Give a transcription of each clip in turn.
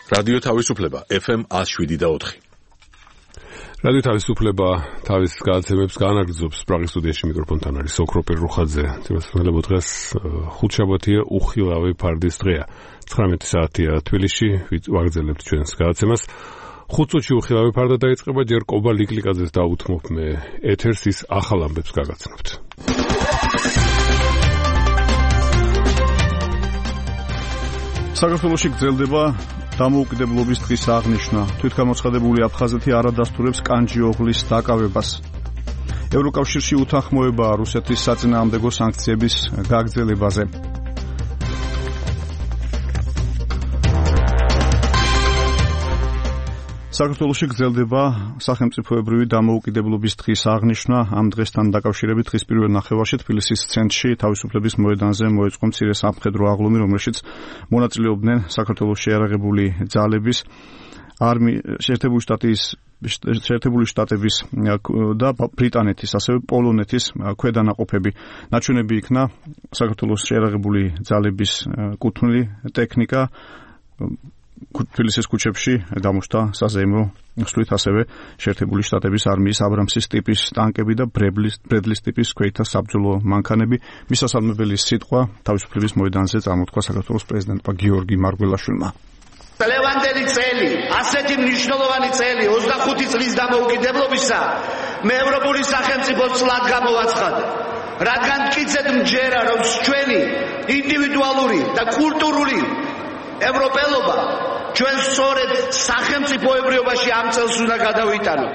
რადიო თავისუფლება FM 107.4. რადიო თავისუფლება თავის გადაცემებს განაგრძობს პრაღის სტუდიაში მიკროფონთან არის ოქროპირ რუხაძე. ძმასწავლებლო დღეს ხუთშაბათია, უხილავი ფარდის დღეა. 19 საათია თბილისში, ვაგრძელებთ ჩვენს გადაცემას. 5 წუთში უხილავი ფარდა დაიწყება, ჯერ კობა ლიკლიკაძეს დაუთმობ მე ეთერს, ის ახალ ამბებს გაგაცნობთ. საქართველოში გრძელდება დამოუკიდებლობის დღის აღნიშვნა. თვითგამოცხადებული აფხაზეთი არ ადასტურებს კანჯიოღლის დაკავებას. ევროკავშირში უთანხმოებაა რუსეთის საწინააღმდეგო სანქციების გაგრძელებაზე. საქართველოში გრძელდება სახელმწიფოებრივი დამოუკიდებლობის დღის აღნიშვნა. ამ დღესთან დაკავშირებით დღის პირველ ნახევარში თბილისის ცენტრში თავისუფლების მოედანზე მოეწყო მცირე სამხედრო აღლუმი, რომელშიც მონაწილეობდნენ საქართველოს შეიარაღებული ძალების, შეერთებული შტატების და ბრიტანეთის, ასევე პოლონეთის ქვედანაყოფები. ნაჩვენები იქნა საქართველოს შეიარაღებული ძალების კუთვნილი ტექნიკა. თბილისის ქუჩებში გამოჩნდა საზეიმო მსვლით, ასევე შეერთებული შტატების არმიის აბრამსის ტიპის ტანკები და ბრედლის ტიპის ქვეითთა საბრძოლო მანქანები. მისასალმებელი სიტყვა თავისუფლების მოედანზე წარმოთქვა საქართველოს პრეზიდენტმა გიორგი მარგველაშვილმა. ლევანდელი წელი, ასეთი მნიშვნელოვანი წელი 25 წლის დამოუკიდებლობისა მე ევროპული სახელმწიფო წლად გამოვაცხადე. რადგან მტკიცედ მჯერა, რომ ჩვენი ინდივიდუალური და კულტურული ევროპელობა ჩვენ სწორედ სახელმწიფოებრიობაში ამ წელს უნდა გადავიტანოთ.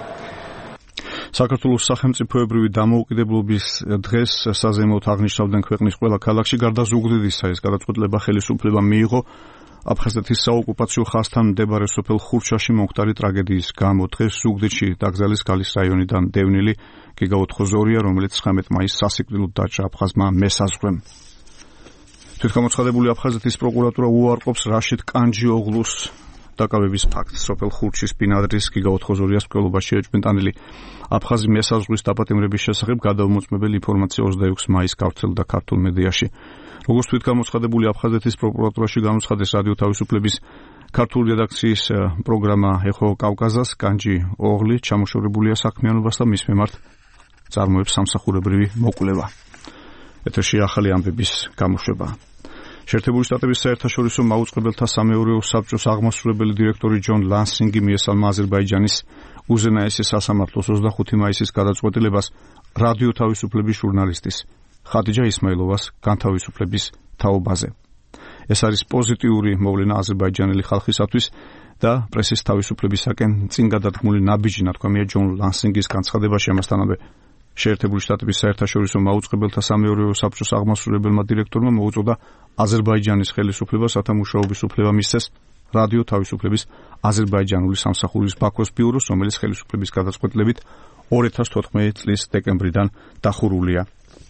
საქართველოს სახელმწიფოებრივი დამოუკიდებლობის დღეს საზეიმოდ აღნიშნავდნენ ქვეყნის ყველა ქალაქში. გარდა ზუგდიდისა, ეს გადაწყვეტილება ხელისუფლება მიიღო აფხაზეთის საოკუპაციო ხაზთან მდებარე სოფელ ხურჩაში მომხდარი ტრაგედიის გამო. დღეს ზუგდიდში დაკრძალეს გალის რაიონიდან დევნილი გიგა 82-ია, რომელიც 19 მაისს სასიკვდილოდ დაჭრა აფხაზმა მესაზღვრემ. თვითგამოცხადებული აფხაზეთის პროკურატურა უარყოფს რაშიდ კანჯიოღლუს დაკავების ფაქტს. სოფელ ხურჩის ბინადრის გიგა 82-ას მკვლელობაში ეჭვმიტანილი აფხაზი მესაზღვრის დაპატიმრების შესახებ გადაუმოწმებელი ინფორმაცია 26 მაისს გავრცელდა ქართულ მედიაში. როგორც თვითგამოცხადებული აფხაზეთის პროკურატურაში გამოცხადეს რადიო თავისუფლების ქართული რედაქციის პროგრამა ეხო კავკაზას, კანჯიოღლი ჩამოშორებულია საქმიანობას და მის მიმართ წარმოებს სამსახურებრივი მოკვლევა. ეთერში ახალი ამბების გამოშვება. შეერთებული შტატების საერთაშორისო მაუწყებელთა სამეურვეო საბჭოს აღმასრულებელი დირექტორი ჯონ ლანსინგი მიესალმა აზერბაიჯანის უზენაესი სასამართლოს 25 მაისის გადაწყვეტილებას რადიო თავისუფლების ჟურნალისტის ხადიჯა ისმაილოვას განთავისუფლების თაობაზე. ეს არის პოზიტიური მოვლენა აზერბაიჯანელი ხალხისათვის და პრესის თავისუფლებისაკენ წინ გადადგმული ნაბიჯი, ნათქვამია ჯონ ლანსინგის განცხადებაში. ამასთანავე შეერთებული შტატების საერთაშორისო მაუწყებელთა სამეურვეო საბჭოს აღმასრულებელმა დირექტორმა მოუწოდა აზერბაიჯანის ხელისუფლებას, რათა მუშაობის უფლება მისცეს რადიო თავისუფლების აზერბაიჯანული სამსახურის ბაქოს ბიუროს, რომელიც ხელისუფლების გადაწყვეტილებით 2014 წლის დეკემბრიდან დახურულია.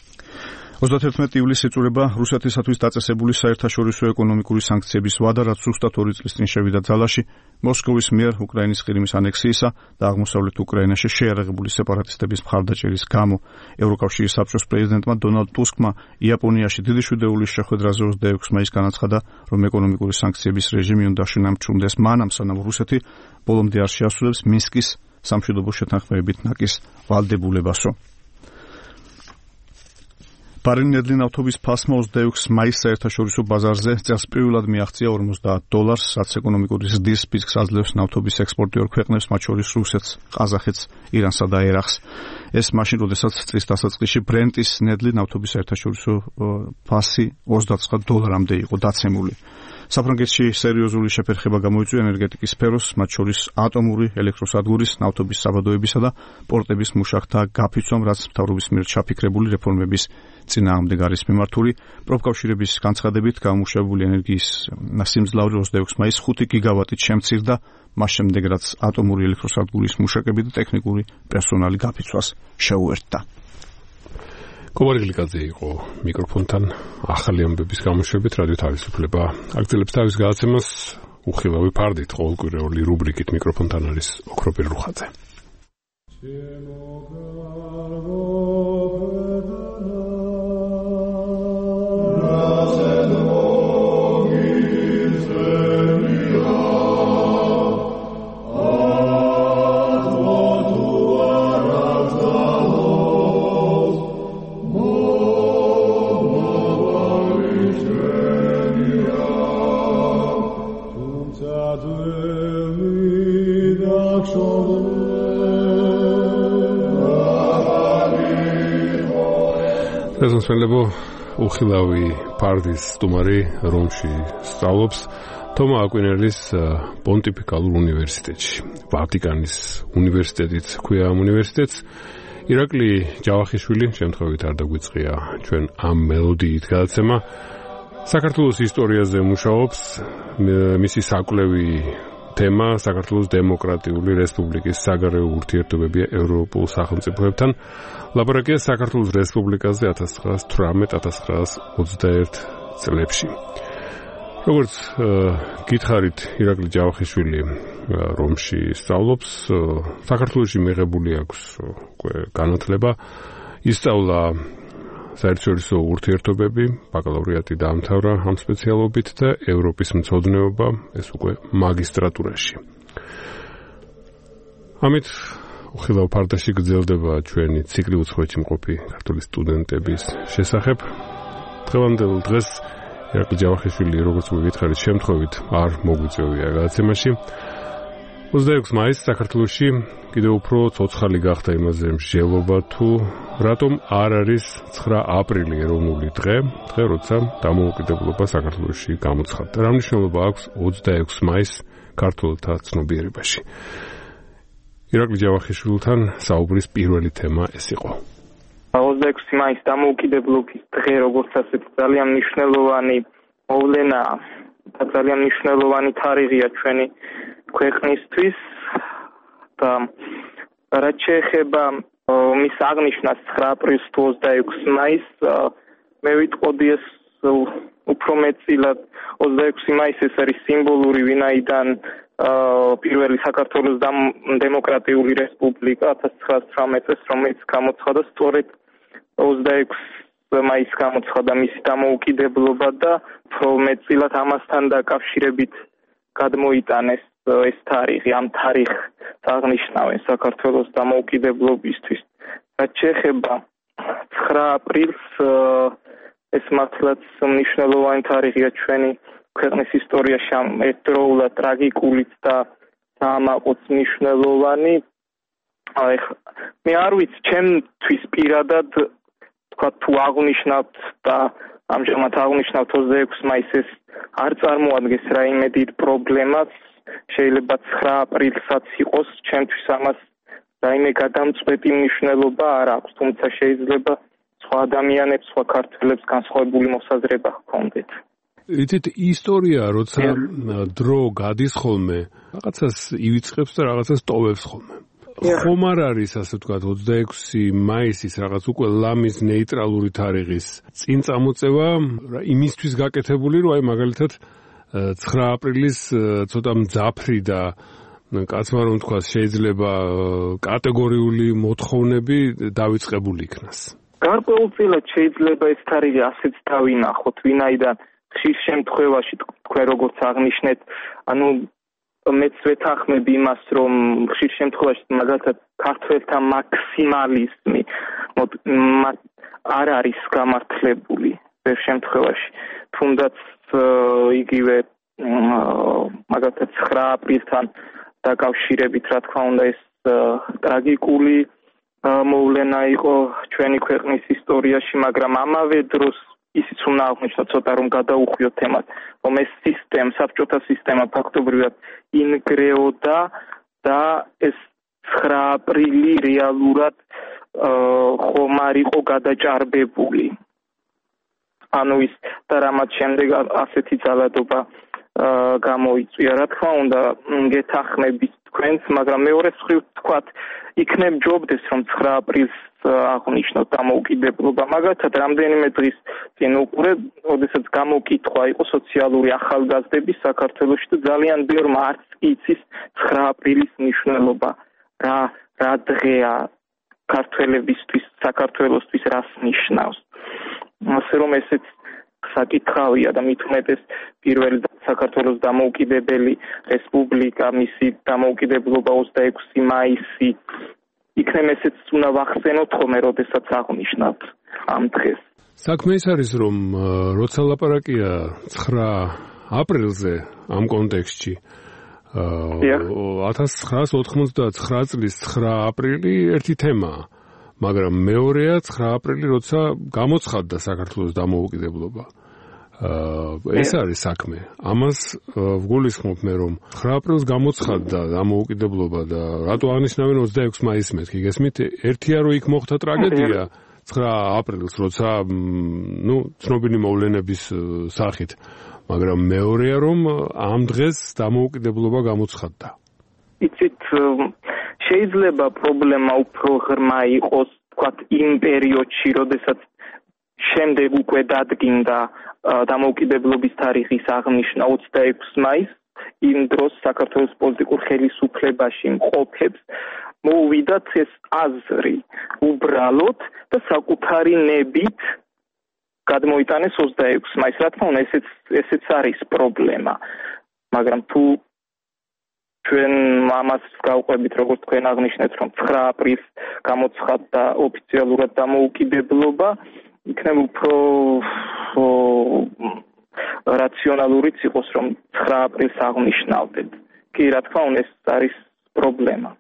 31 ივლისს იწურება რუსეთისათვის დაწესებული საერთაშორისო ეკონომიკური სანქციების ვადა, რაც ზუსტად 2 წლის წინ შევიდა ძალაში მოსკოვის მიერ უკრაინის ყირიმის ანექსიისა და აღმოსავლეთ უკრაინაში შეიარაღებული სეპარატისტების მხარდაჭერის გამო. ევროკავშირის საბჭოს პრეზიდენტმა დონალდ ტუსკმა იაპონიაში დიდი შვიდეულის შეხვედრაზე 26 მაისს განაცხადა, რომ ეკონომიკური სანქციების რეჟიმი უნდა შენამჩუნდეს მანამ, სანამ რუსეთი ბოლომდე არ შეასრულებს მინსკის სამშვიდობო შეთანხმებებით ნაკის ვალდებულებასო. ბარელი ნედლი ნავთობის ფასმა 26 მაისს საერთაშორისო ბაზარზე წელს პირველად მიაღწია $50, რაც ეკონომიკური ზრდის ფისკს აძლევს ნავთობის ექსპორტიორ ქვეყნებს, მათ შორის რუსეთს, ყაზახეთს, ირანსა და ერაყს. ეს მაშინ, როდესაც წლის დასაწყისში ბრენტის ნედლი ნავთობის საერთაშორისო ფასი $29-მდე იყო დაცემული. საფრანგეთში სერიოზული შეფერხება გამოიწვია ენერგეტიკის სფეროს, მათ შორის ატომური ელექტროსადგურის, ნავთობის საბადოებისა და პორტების მუშახთა გაფიცვამ, რაც მთავრობის მიერ ჩაფიქრებული რეფორმების წინააღმდეგ არის მიმართული. პროფკავშირების განცხადებით, გამომუშავებული ენერგიის სიმძლავრე 26 მაისს 5 გიგავატით შემცირდა, მას შემდეგ რაც ატომური ელექტროსადგურის მუშაკები და ტექნიკური პერსონალი გაფიცვას შეუერთდა. კობარგლიკაძე იყო მიკროფონთან ახალი ამბების გამოშვებით. რადიო თავისუფლება აგრძელებს თავის გადაცემას უხილავი ფარდით, ყოველკვირეული რუბრიკით. მიკროფონთან არის ოქროპირ რუხაძე. Razed ogień zemlja მესმენლებო, უხილავი ფარდის სტუმარი რომში სწავლობს თომა აკვინელის პონტიფიკალურ უნივერსიტეტში. ვატიკანის უნივერსიტეტიც ქვია ამ უნივერსიტეტს. ირაკლი ჯავახიშვილი შემთხვევით არ დაგვიწყია ჩვენ ამ მელოდიით გადაცემა. საქართველოს ისტორიაზე მუშაობს, მისი საკვლევი თემა საქართველოს დემოკრატიული რესპუბლიკის საგარეო ურთიერთობებია ევროპულ სახელმწიფოებთან. ლაპარაკია საქართველოს რესპუბლიკაზე 1918-1921 წლებში. როგორც გითხარით, ირაკლი ჯავახიშვილი რომში სწავლობს, საქართველოში მიღებული აქვს განათლება, ისწავლა საერთაშორისო ურთიერთობები, ბაკალავრიატი დაამთავრა ამ სპეციალობით და ევროპის მცოდნეობა, ეს უკვე მაგისტრატურაში. ამით უხილავ ფარდაში გრძელდება ჩვენი ციკლი უცხოეთში მყოფი ქართული სტუდენტების შესახებ. დღევანდელ დღეს ირაკლი ჯავახიშვილი, როგორც გითხარით, შემთხვევით არ მოგვიწევია გადაცემაში. 26 მაისს საქართველოში კიდევ უფრო ცოცხალი გახდა იმაზე მსჯელობა თუ რატომ არ არის 9 აპრილი ეროვნული დღე, როცა დამოუკიდებლობა საქართველოში გამოცხადდა. რა მნიშვნელობა აქვს 26 მაისს ქართველთა ცნობიერებაში? ირაკლი ჯავახიშვილთან საუბრის პირველი თემა ეს იყო. 26 მაისს დამოუკიდებლობის დღე, როგორც ასეთ ძალიან მნიშვნელოვანი მოვლენაა და ძალიან მნიშვნელოვანი თარიღია ჩვენი ქვეყნისთვის და რაც შეეხება მის აღნიშვნას 9 აპრილს თუ 26 მაისს, მე ვიტყოდი ეს უფრო მეტწილად 26 მაისი ეს არის სიმბოლური, ვინაიდან პირველი საქართველოს დემოკრატიული რესპუბლიკა 1918 წელს, რომელიც გამოცხადა სწორედ 26 მაისს გამოცხადა მისი დამოუკიდებლობა და უფრო მეტწილად ამასთან დაკავშირებით გადმოიტანეს ეს თარიღი, ამ თარიღს აღნიშნავენ საქართველოს დამოუკიდებლობისთვის. რაც შეეხება 9 აპრილს, ეს მართლაც მნიშვნელოვანი თარიღია ჩვენი ქვეყნის ისტორიაში, ერთდროულად ტრაგიკულიც და საამაყოც მნიშვნელოვანი. მე არ ვიცი, ჩემთვის პირადად თქვა თუ აღნიშნავთ და ამჟამად აღნიშნავთ 26 მაისს, ეს არ წარმოადგენს რაიმე დიდ პრობლემას. შეიძლება 9 აპრილსაც იყოს, ჩემთვის ამას რაიმე გადამწყვეტი მნიშვნელობა არ აქვს, თუმცა შეიძლება სხვა ადამიანებს, სხვა ქართველებს განსხვავებული მოსაზრება ჰქონდეთ. იცით, ისტორია, როცა დრო გადის ხოლმე, რაღაცას ივიწყებს და რაღაცას ტოვებს ხოლმე. ხომ არ არის, ასე ვთქვათ, 26 მაისის რაღაც უკვე ლამის ნეიტრალური თარიღის წინ წამოწევა, იმისთვის გაკეთებული, რომ აი მაგალითად 9 აპრილის ცოტა მძაფრი და კაცმა რომ თქვა შეიძლება კატეგორიული მოთხოვნები დავიწყებული იქნას. გარკვეულწილად შეიძლება ეს თარიღი ასეც დავინახოთ, ვინაიდან ხშირ შემთხვევაში თქვენ როგორც აღნიშნეთ, მეც ვეთანხმებ იმას, რომ ხშირ შემთხვევაში მაგალითად ქართველთა მაქსიმალიზმი არ არის გამართლებული ბევრ შემთხვევაში, თუნდაც იგივე მაგალითად 9 აპრილთან დაკავშირებით, რა თქმა უნდა, ეს ტრაგიკული მოვლენა იყო ჩვენი ქვეყნის ისტორიაში, მაგრამ ამავე დროს ისიც უნდა აღნიშნოთ ცოტა, რომ გადაუხვიოთ თემას, რომ ეს სისტემა, საბჭოთა სისტემა ფაქტობრივად ინგრეოდა და ეს 9 აპრილი რეალურად ხომ არ იყო გადაჭარბებული. ის და რამაც შემდეგ ასეთი ძალადობა გამოიწვია. რა თქმა უნდა, გეთანხმებით თქვენს, მაგრამ მეორე მხრივ თქვათ, იქნებ ჯობდეს, რომ 9 აპრილს აღნიშნოთ დამოუკიდებლობა. მაგალითად, რამდენიმე დღის წინ უყურე, როდესაც გამოკითხვა იყო სოციალური ახალგაზრდების საქართველოში და ძალიან ბევრმა არც იცის 9 აპრილის მნიშვნელობა. რა დღეა ქართველებისთვის, საქართველოსთვის რას ნიშნავს. ასე რომ ესეც საკითხავია და მით უმეტეს პირველი საქართველოს დამოუკიდებელი რესპუბლიკა, მისი დამოუკიდებლობა 26 მაისი, იქნებ ესეც უნდა ვახსენოთ ხოლმე, როდესაც აღნიშნავთ ამ დღეს. საქმე ის არის, რომ როცა ლაპარაკია 9 აპრილზე ამ კონტექსტში, 1999 წლის 9 აპრილი ერთი თემაა. მაგრამ მეორეა 9 აპრილი, როცა გამოცხადდა საქართველოს დამოუკიდებლობა. ეს არის საქმე. ამას ვგულისხმობ მე, რომ 9 აპრილს გამოცხადდა დამოუკიდებლობა და რატო აღნიშნავენ 26 მაისს მეთქი გესმით? ერთია რომ იქ მოხდა ტრაგედია 9 აპრილს, როცა ცნობილი მოვლენების სახით, მაგრამ მეორეა რომ ამ დღეს დამოუკიდებლობა გამოცხადდა. იცით, შეიძლება პრობლემა უფრო ღრმა იყოს, თქვათ, იმ პერიოდში, როდესაც შემდეგ უკვე დადგინდა დამოუკიდებლობის თარიღის აღნიშვნა 26 მაისს, იმ დროს საქართველოს პოლიტიკურ ხელისუფლებაში მყოფებს მოუვიდათ ეს აზრი უბრალოდ და საკუთარი ნებით გადმოიტანეს 26 მაისს. რა თქმა უნდა, ესეც არის პრობლემა, მაგრამ თუ ჩვენ ამას გავყვებით, როგორც თქვენ აღნიშნეთ, რომ 9 აპრილს გამოცხადდა ოფიციალურად დამოუკიდებლობა, იქნება უფრო რაციონალურიც იყოს, რომ 9 აპრილს აღნიშნავდეთ. კი, რა თქმა უნდა, ეს არის პრობლემა.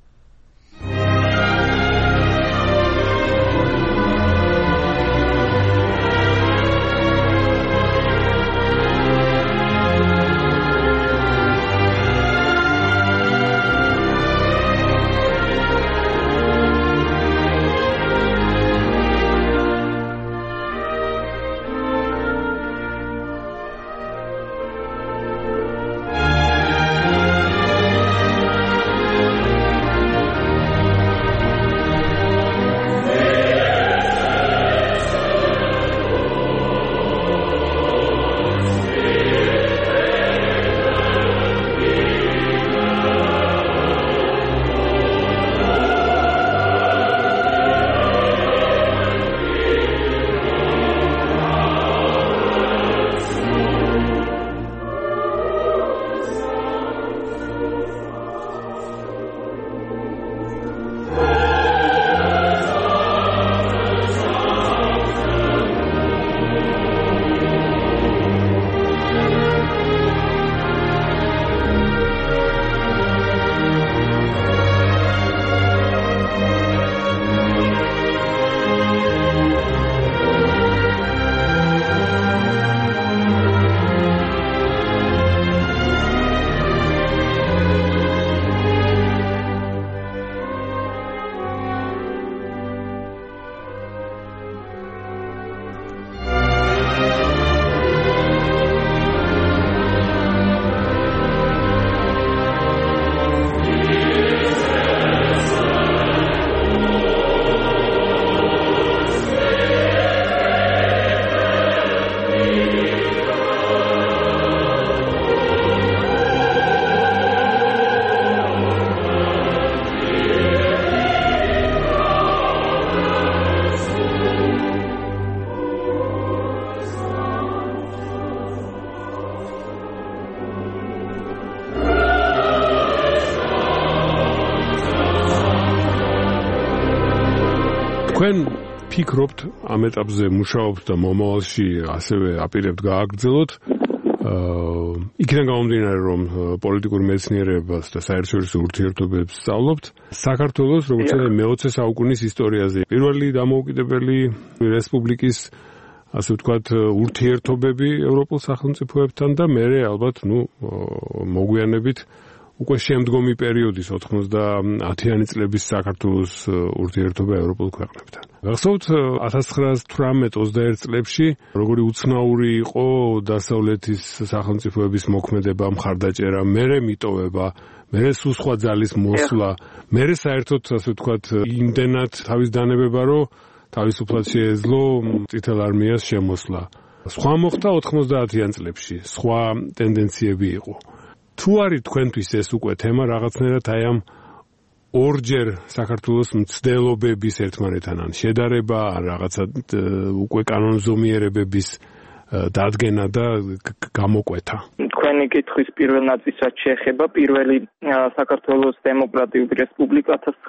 თქვენ ფიქრობთ ამ ეტაპზე მუშაობთ და მომავალში ასევე აპირებთ გააგრძელოთ იქიდან გამომდინარე რომ პოლიტიკურ მეცნიერებას და საერთაშორისო ურთიერთობებს სწავლობთ საქართველოს როგორც მე-20 საუკუნის ისტორიაზე პირველი დამოუკიდებელი რესპუბლიკის ასე ვთქვათ ურთიერთობები ევროპულ სახელმწიფოებთან და მერე ალბათ მოგვიანებით უკვე შემდგომი პერიოდის 90-იანი წლების საქართველოს ურთიერთობა ევროპულ ქვეყნებთან. გახსოვთ 1918-21 წლებში როგორი უცნაური იყო დასავლეთის სახელმწიფოების მოქმედება, მხარდაჭერა, მერე მიტოვება, მერე სულ სხვა ძალის მოსვლა, მერე საერთოდ ასე ვთქვათ იმდენად თავის დანებება, რომ თავისუფლად შეეძლო წითელ არმიას შემოსვლა. სხვა მოხდა 90-იან წლებში, სხვა ტენდენციები იყო. თუ არის თქვენთვის ეს უკვე თემა რაღაცნაირად აი ამ ორჯერ საქართველოს მცდელობების ერთმანეთთან ან შედარება ან რაღაცა უკვე კანონზომიერებების დადგენა და გამოკვეთა. თქვენი კითხვის პირველ ნაწილსაც შეეხება პირველი საქართველოს დემოკრატიული რესპუბლიკა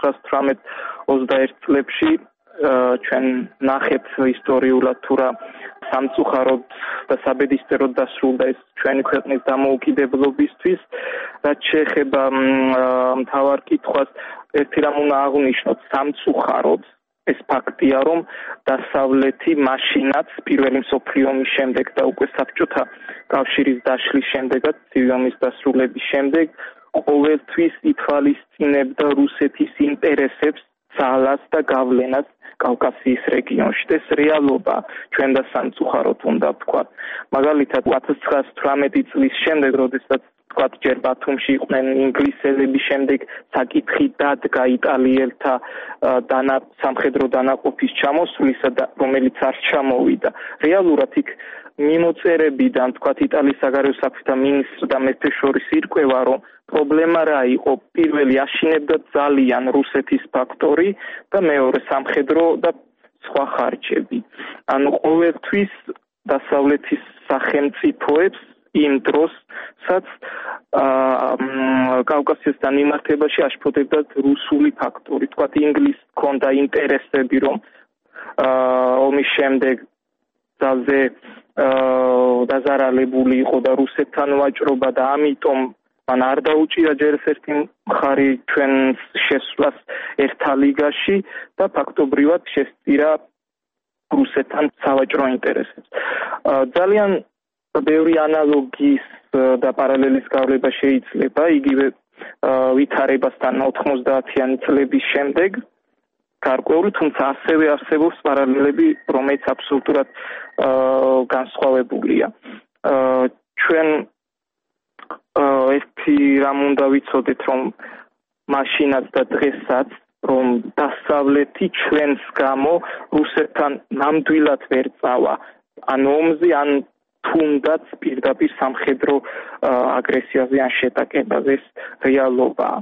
1918-21 წლებში ჩვენ ნახეთ ისტორიულად თუ რა სამწუხაროდ და საბედისწეროდ დასრულდა ეს ჩვენი ქვეყნის დამოუკიდებლობისთვის. რაც შეეხება მთავარ კითხვას, ერთი რამ უნდა აღვნიშნოთ, სამწუხაროდ ეს ფაქტია, რომ დასავლეთი მაშინაც პირველი მსოფლიო ომის შემდეგ და უკვე საბჭოთა კავშირის დაშლის შემდეგაც, ცივი ომის დასრულების შემდეგ, ყოველთვის ითვალისწინებდა რუსეთის ინტერესებს, ძალას და გავლენას კავკასიის რეგიონში. ეს რეალობა ჩვენ და სამწუხაროდ უნდა ვთქვათ. მაგალითად 1918 წლის შემდეგ, როდესაც ვთქვათ, ჯერ ბათუმში იყვნენ ინგლისელები, შემდეგ საკითხი დადგა იტალიელთა სამხედრო დანაყოფის ჩამოსვლისა და რომელიც არ ჩამოვიდა. რეალურად იქ მიმოწერებიდან, ვთქვათ, იტალიის საგარეო საქმეთა მინისტრ და მეფეს შორის ირკვევა, რომ პრობლემა რა იყო? პირველი აშინებდა ძალიან რუსეთის ფაქტორი და მეორე სამხედრო და სხვა ხარჯები. ანუ ყოველთვის დასავლეთის სახელმწიფოებს იმ დროსაც კავკასიასთან მიმართებაში აშფოთებდათ რუსული ფაქტორი. თქვათ, ინგლისს ჰქონდა ინტერესები, რომ ომის შემდეგ ძალზე დაზარალებული იყო და რუსეთთან ვაჭრობა და ამიტომ მან არ დაუჭირა ჯერ ერთი მხარი ჩვენს შესვლას ერთა ლიგაში და ფაქტობრივად შესწირა რუსეთთან სავაჭრო ინტერესებს. ძალიან ბევრი ანალოგიის და პარალელის გავლება შეიძლება იგივე ვითარებასთან 90-იანი წლების შემდეგ გარკვეული, თუმცა ასევე არსებობს პარალელები, რომელიც აბსოლუტურად განსხვავებულია. ჩვენ ერთი რამ უნდა ვიცოდეთ, რომ მაშინაც და დღესაც, რომ დასავლეთი ჩვენს გამო რუსეთთან ნამდვილად ვერ წავა ან ომზე, ან თუნდაც პირდაპირ სამხედრო აგრესიაზე ან შეტაკებაზე. ეს რეალობაა.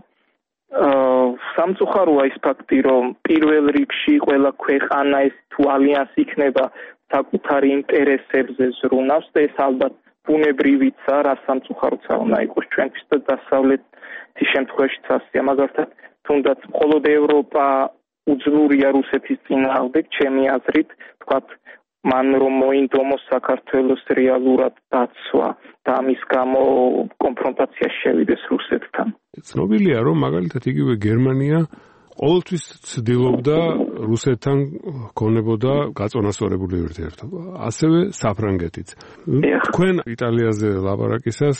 სამწუხაროა ის ფაქტი, რომ პირველ რიგში ყველა ქვეყანა ეს თუ ალიანსი იქნება საკუთარი ინტერესებზე ზრუნავს და ეს ალბათ ბუნებრივიცა, რა სამწუხაროც არ უნდა იყოს ჩვენთვის და დასავლეთის შემთხვევაშიც ასეა. მაგალითად, თუნდაც მხოლოდ ევროპა უძლურია რუსეთის წინააღმდეგ, ჩემი აზრით, თქვათ, მან რომ მოინდომოს საქართველოს რეალურად დაცვა და ამის გამო კონფრონტაციაში შევიდეს რუსეთთან. ცნობილია, რომ მაგალითად იგივე გერმანია ყოველთვის ცდილობდა რუსეთთან ქონებოდა გაწონასწორებული ურთიერთობა. ასევე საფრანგეთიც. თქვენ იტალიაზე ლაპარაკისას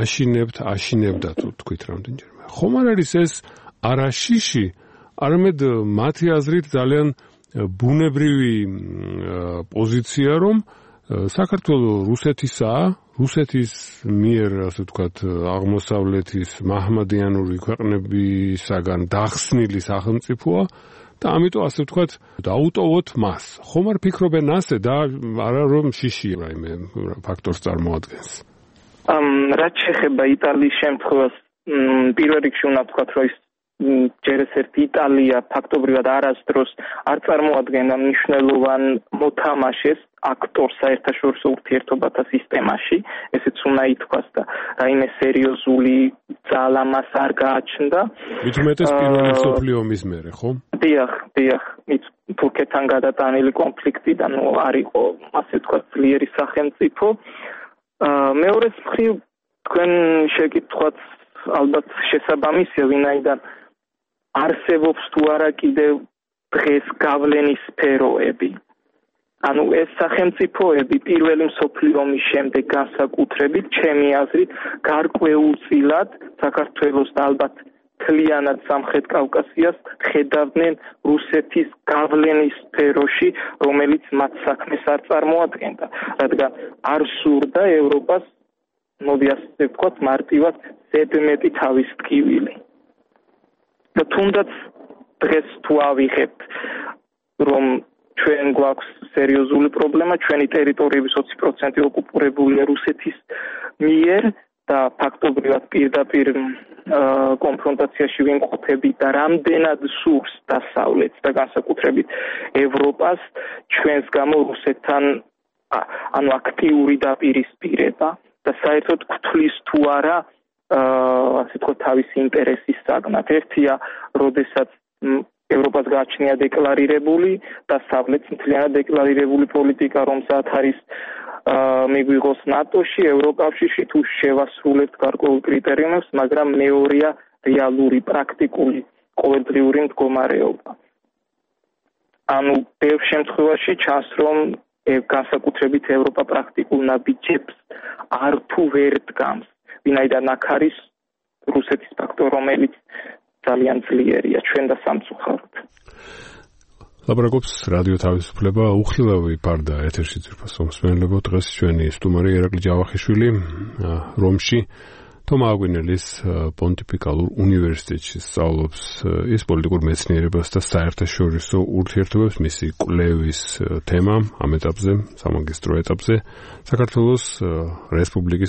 აშინებდა თუ თქვით რამდენჯერმე. ხომ არ არის ეს არა შიში, არამედ მათი აზრით ძალიან ბუნებრივი პოზიცია, რომ საქართველოს რუსეთისაა, რუსეთის მიერ, ასე ვთქვათ, აღმოსავლეთის მაჰმადიანური ქვეყნებისაგან დახსნილი სახელმწიფოა და ამიტომ, ასე ვთქვათ, დაუტოვოთ მას. ხომ არ ფიქრობენ ასე და არა რომ შიში რაიმე ფაქტორს წარმოადგენს? რაც შეეხება იტალიის შემთხვევას, პირველ რიგში უნდა ვთქვათ, რომ ის ჯერ ერთი იტალია ფაქტობრივად არასდროს არ წარმოადგენდა მნიშვნელოვან მოთამაშეს აქტორს საერთაშორისო ურთიერთობათა სისტემაში, ესეც უნდა ითქვას და რაიმე სერიოზული ძალა მას არ გააჩნდა. მით უმეტეს პირველი მსოფლიო ომის მერე, ხო? დიახ, თურქეთთან გადატანილი კონფლიქტიდან არ იყო, ასე ვთქვათ, ძლიერი სახელმწიფო. მეორეს მხრივ თქვენ შეკითხვაც ალბათ შესაბამისია, ვინაიდან არსებობს თუ არა კიდევ დღეს გავლენის სფეროები. ანუ ეს სახელმწიფოები პირველი მსოფლიო ომის შემდეგ განსაკუთრებით, ჩემი აზრით, გარკვეულწილად საქართველოს და ალბათ მთლიანად სამხრეთ კავკასიას ხედავდნენ რუსეთის გავლენის სფეროში, რომელიც მათ საქმეს არ წარმოადგენდა, რადგან არ სურდა ევროპას, მოდი ასე ვთქვათ, მარტივად ზედმეტი თავის ტკივილი. და თუნდაც დღეს თუ ავიღებთ, რომ ჩვენ გვაქვს სერიოზული პრობლემა, ჩვენი ტერიტორიების 20% ოკუპირებულია რუსეთის მიერ და ფაქტობრივად პირდაპირ კონფრონტაციაში ვიმყოფებით და რამდენად სურს დასავლეთს და განსაკუთრებით ევროპას ჩვენს გამო რუსეთთან ანუ აქტიური დაპირისპირება და საერთოდ გვთვლის თუ არა ასე ვთქვათ თავისი ინტერესის საგნად. ერთია, როდესაც ევროპას გააჩნია დეკლარირებული და დასავლეთს მთლიანად დეკლარირებული პოლიტიკა, რომელსაც არის მიგვიღოს ნატოში, ევროკავშირში თუ შევასრულებთ გარკვეულ კრიტერიუმებს, მაგრამ მეორეა რეალური, პრაქტიკული, ყოველდღიური მდგომარეობა. ანუ ბევრ შემთხვევაში ჩანს, რომ განსაკუთრებით ევროპა პრაქტიკულ ნაბიჯებს არ თუ ვერ დგამს, ვინაიდან აქ არის რუსეთის ფაქტორი, რომელიც ძალიან ძლიერია ჩვენ და სამწუხაროდ. ლაპარაკობს რადიო თავისუფლება, უხილავი პარდა ეთერში ძირფას მომსმენელებო, დღეს ჩვენი სტუმარი ირაკლი ჯავახიშვილი რომში თომა აგვინელის პონტიფიკალურ უნივერსიტეტში სწავლობს ის პოლიტიკურ მეცნიერებას და საერთაშორისო ურთიერთობებს. მისი კვლევის თემა ამ ეტაპზე, სამაგისტრო ეტაპზე, საქართველოს რესპუბლიკის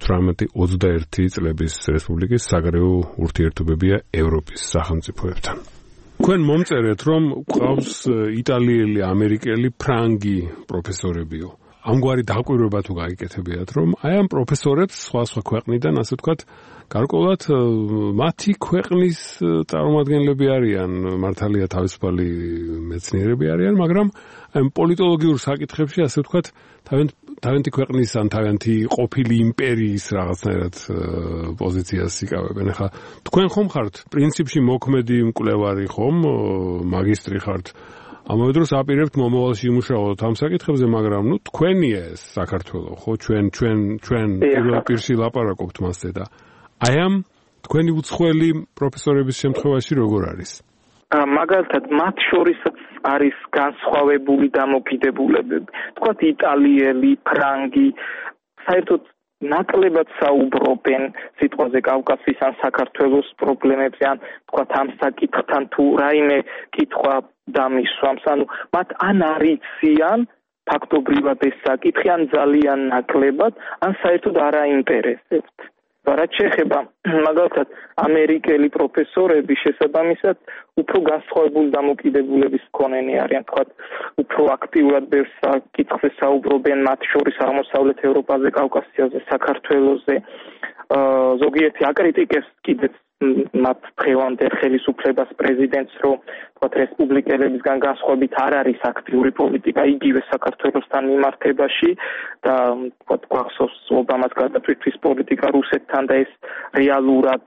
1918-21 წლების რესპუბლიკის საგარეო ურთიერთობებია ევროპის სახელმწიფოებთან. თქვენ მომწერეთ, რომ გვყავს იტალიელი, ამერიკელი, ფრანგი პროფესორებიო. ამგვარი დაკვირვება თუ გაიკეთებიათ, რომ აი ამ პროფესორებს სხვა ქვეყნიდან, ასე ვთქვათ, გარკვეულად მათი ქვეყნის წარმომადგენლები არიან, მართალია თავისუფალი მეცნიერები არიან, მაგრამ აი პოლიტოლოგიურ საკითხებში, ასე ვთქვათ, თავიანთი ქვეყნის ან თავიანთი ყოფილი იმპერიის რაღაცნაირად პოზიციას იკავებენ. ახლა თქვენ ხომ ხართ პრინციპში მოქმედი მკვლევარი ხომ, მაგისტრი ხართ? ამავე დროს აპირებთ მომავალში იმუშაოთ ამ საკითხებზე, მაგრამ თქვენია ეს საქართველო, ხო? ჩვენ პირში ლაპარაკობთ მასზე და აი ამ თქვენი უცხოელი პროფესორების შემთხვევაში როგორ არის? მაგალითად, მათ შორისაც არის განსხვავებული დამოკიდებულებები. თქვათ იტალიელი, ფრანგი, საერთოდ ნაკლებად საუბრობენ სიტყვაზე კავკასიის ან საქართველოს პრობლემებზე, ან თქვათ ამ საკითხთან თუ რაიმე კითხვა დამისვამს, ანუ მათ ან არიციან ფაქტობრივად ეს საკითხი, ან ძალიან ნაკლებად, ან საერთოდ არ აინტერესებთ. რაც შეეხება მაგალითად ამერიკელი პროფესორები შესაბამისად უფრო განსხვავებული დამოკიდებულების მქონენი არიან, თქვათ უფრო აქტიურად ბევრ საკითხზე საუბრობენ, მათ შორის აღმოსავლეთ ევროპაზე, კავკასიაზე, საქართველოზე. ზოგიერთი აკრიტიკებს კიდეც მათ დღევანდელ ხელისუფლებას, პრეზიდენტს, რომ თქვათ რესპუბლიკელებისგან განსხვავებით არ არის აქტიური პოლიტიკა იგივე საქართველოსთან მიმართებაში და თქვათ გვახსოვს ობამას გადაწყვეტის პოლიტიკა რუსეთთან და ეს რეალურად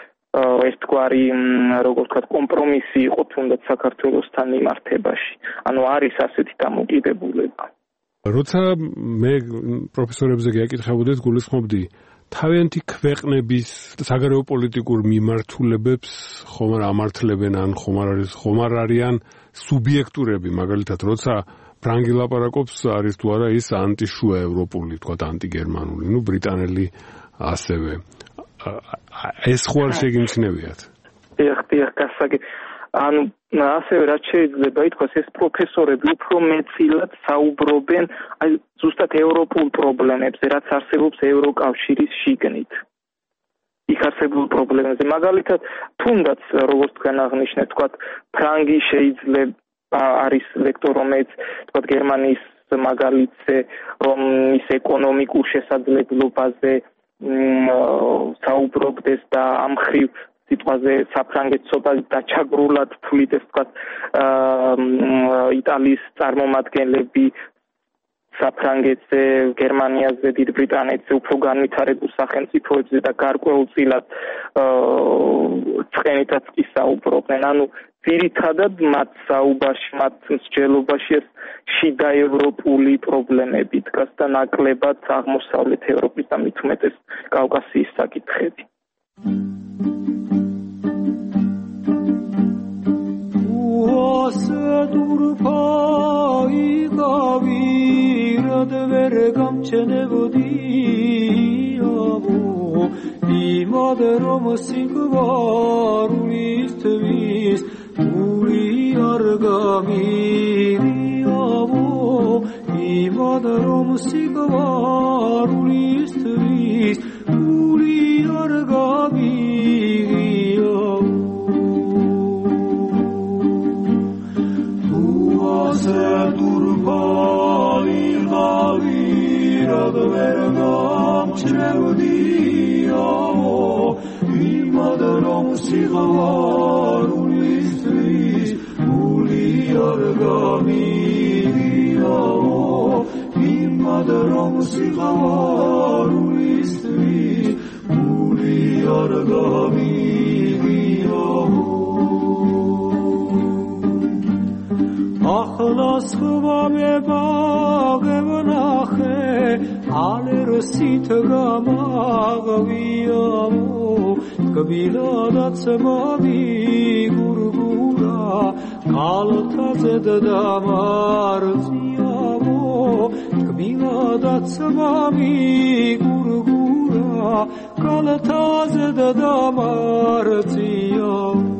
ერთგვარი როგორ ვთქვათ კომპრომისი იყო თუნდაც საქართველოსთან მიმართებაში. ანუ არის ასეთი დამოკიდებულება. როცა მე პროფესორებზე გეკითხებოდეთ, გულისხმობდი თავიანთი ქვეყნების საგარეო პოლიტიკურ მიმართულებებს ხომ არ ამართლებენ ან ხომ არ არიან სუბიექტურები, მაგალითად, როცა ფრანგი ლაპარაკობს, არის თუ არა ის ანტიშუა ევროპული, თქვათ ანტიგერმანული, ბრიტანელი ასევე. ეს ხო არ შეგიმჩნევიათ? დიახ, გასაგები. ანუ ასევე რაც შეიძლება ითქვას, ეს პროფესორები უფრო მეტწილად საუბრობენ აი ზუსტად ევროპულ პრობლემებზე, რაც არსებობს ევროკავშირის შიგნით. იქ არსებულ პრობლემებზე. მაგალითად, თუნდაც როგორც თქვენ აღნიშნეთ, თქვათ, ფრანგი შეიძლება არის ლექტორი, რომელიც თქვათ გერმანიის მაგალითზე, რომ ის ეკონომიკურ შესაძლებლობაზე საუბრობდეს და ამ მხრივ სიტყვაზე საფრანგეთს ცოტა დაჩაგრულად თვლიდეს, თქვათ, იტალიის წარმომადგენლები საფრანგეთზე, გერმანიაზე, დიდ ბრიტანეთზე უფრო განვითარებულ სახელმწიფოებზე და გარკვეულწილად ცხენითაც კი საუბრობენ. ანუ ძირითადად მათ საუბარში, მათ მსჯელობაში ეს შიდა ევროპული პრობლემები დგას და ნაკლებად აღმოსავლეთ ევროპის და მით უმეტეს კავკასიის საკითხები. სხვამე ბაღებნახე ალერსით გამაღვიამო კბილადაც მამიგურგურა კალთაზე დამარწიამო კბილადაც მამიგურგურა კალთაზე დამარწიამო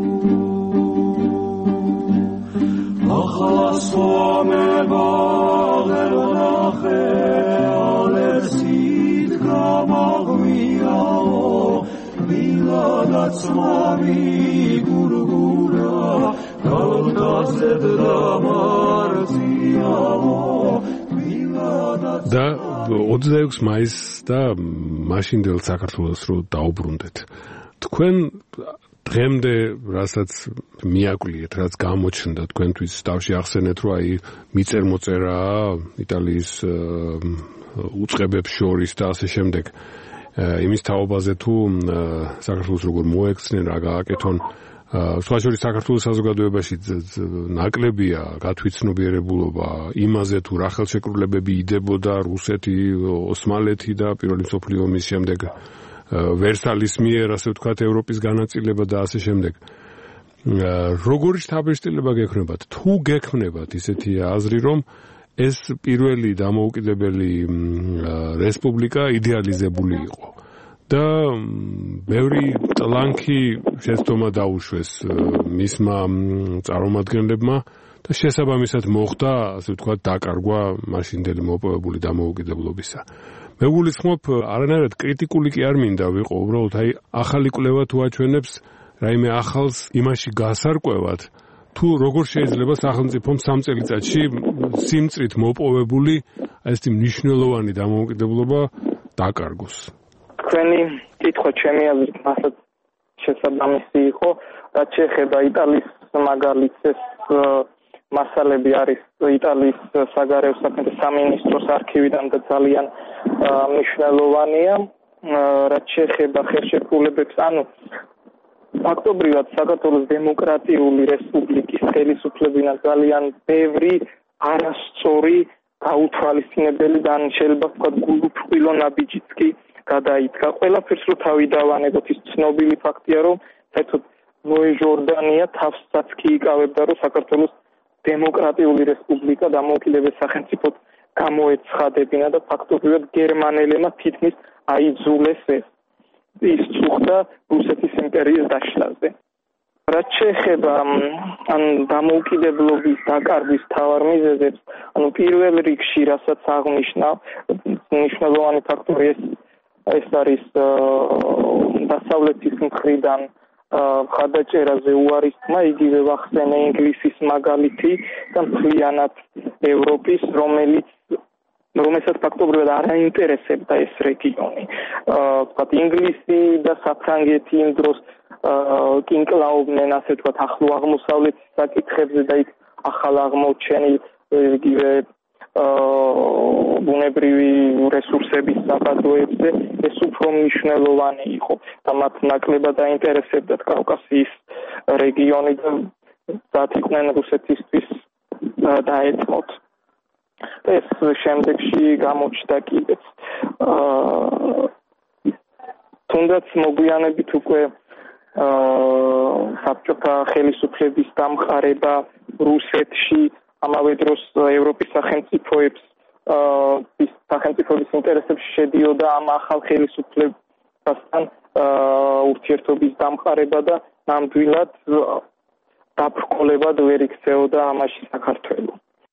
ახლა სხვამე ბაღებნახე ალერსით გამაღვიაო კბილადაც მამიგურგურა კალთაზე დამარწიამო და 26 მაისს და მაშინდელ საქართველოს რო დაუბრუნდეთ თქვენ დღემდე რასაც მიაკვლიეთ, რაც გამოჩნდა თქვენთვის თავში ახსენეთ, რომ აი მიწერ-მოწერა იტალიის უწყებებს შორის და ასე შემდეგ. იმის თაობაზე თუ საქართველოს როგორ მოექცნენ, რა გააკეთონ. სხვა შორის საქართველოს საზოგადოებაში ნაკლებია გათვითცნობიერებულობა იმაზე თუ რა ხელშეკრულებები იდებოდა რუსეთი, ოსმალეთი და პირველი მსოფლიო ომის შემდეგ ვერსალის მიერ, ასე ვთქვათ, ევროპის განაწილება და ასე შემდეგ. როგორი შთაბეჭდილება გექნებათ? თუ გექნებათ ისეთი აზრი, რომ ეს პირველი დამოუკიდებელი რესპუბლიკა იდეალიზებული იყო და ბევრი ტლანქი შეცდომა დაუშვეს მისმა წარმომადგენლებმა და შესაბამისად მოხდა, ასე ვთქვათ, დაკარგვა მაშინდელი მოპოვებული დამოუკიდებლობისა. მე გულისხმობ, არანაირად კრიტიკული კი არ მინდა ვიყო, უბრალოდ აი ახალი კვლევა თუ აჩვენებს რაიმე ახალს იმაში გასარკვევად, თუ როგორ შეიძლება სახელმწიფომ 3 წელიწადში სიმწრით მოპოვებული ესეთი მნიშვნელოვანი დამოუკიდებლობა დაკარგოს. თქვენი კითხვა ჩემი აზრით მასაც შესაბამისი იყო, რაც შეეხება იტალიის მაგალითს ეს მასალები არის იტალიის საგარეო საქმეთა სამინისტროს არქივიდან და ძალიან მნიშვნელოვანია, რაც შეეხება ხელშეკრულებებს, ანუ ფაქტობრივად საქართველოს დემოკრატიული რესპუბლიკის ხელისუფლებიდან ძალიან ბევრი არასწორი გაუთვალისწინებელი და შეიძლება ვთქვათ გულუფრყვილო ნაბიჯიც კი გადაიდგა. ყველაფერს რო თავი დავანებოთ, ის ცნობილი ფაქტია, რომ საერთოდ ნოე ჟორდანია თავსაც კი იკავებდა, რომ საქართველოს დემოკრატიული რესპუბლიკა დამოუკიდებელ სახელმწიფოდ გამოეცხადებინა და ფაქტობრივად გერმანელებმა თითქმის აიძულეს ეს. ის წუხდა რუსეთის იმპერიის დაშლაზე. რაც შეეხება დამოუკიდებლობის დაკარგვის მთავარ მიზეზებს, ანუ პირველ რიგში, რასაც აღნიშნავ, მნიშვნელოვანი ფაქტორი ეს არის დასავლეთის მხრიდან მხარდაჭერაზე უარის თმა, იგივე ვახსენე ინგლისის მაგალითი და მთლიანად ევროპის, რომელსაც ფაქტობრივად არ აინტერესებდა ეს რეგიონი. ვთქვათ, ინგლისი და საფრანგეთი იმ დროს კი ინკლაობდნენ, ასე ვთქვათ, ახლო აღმოსავლეთის საკითხებზე და იქ ახალ აღმოჩენილ იგივე ბუნებრივი რესურსების საბადოებზე ეს უფრო მნიშვნელოვანი იყო და მათ ნაკლებად აინტერესებდათ კავკასიის რეგიონი და დათიყვნენ რუსეთისთვის დაეთმოთ. და ეს შემდეგში გამოჩნდა კიდეც. თუნდაც მოგვიანებით უკვე საბჭოთა ხელისუფლების დამყარება რუსეთში ამავე დროს ევროპის სახელმწიფოების ინტერესებში შედიოდა ამ ახალ ხელისუფლებასთან ურთიერთობის დამყარება და ნამდვილად დაბრკოლებად ვერ იქცეოდა ამაში საქართველო.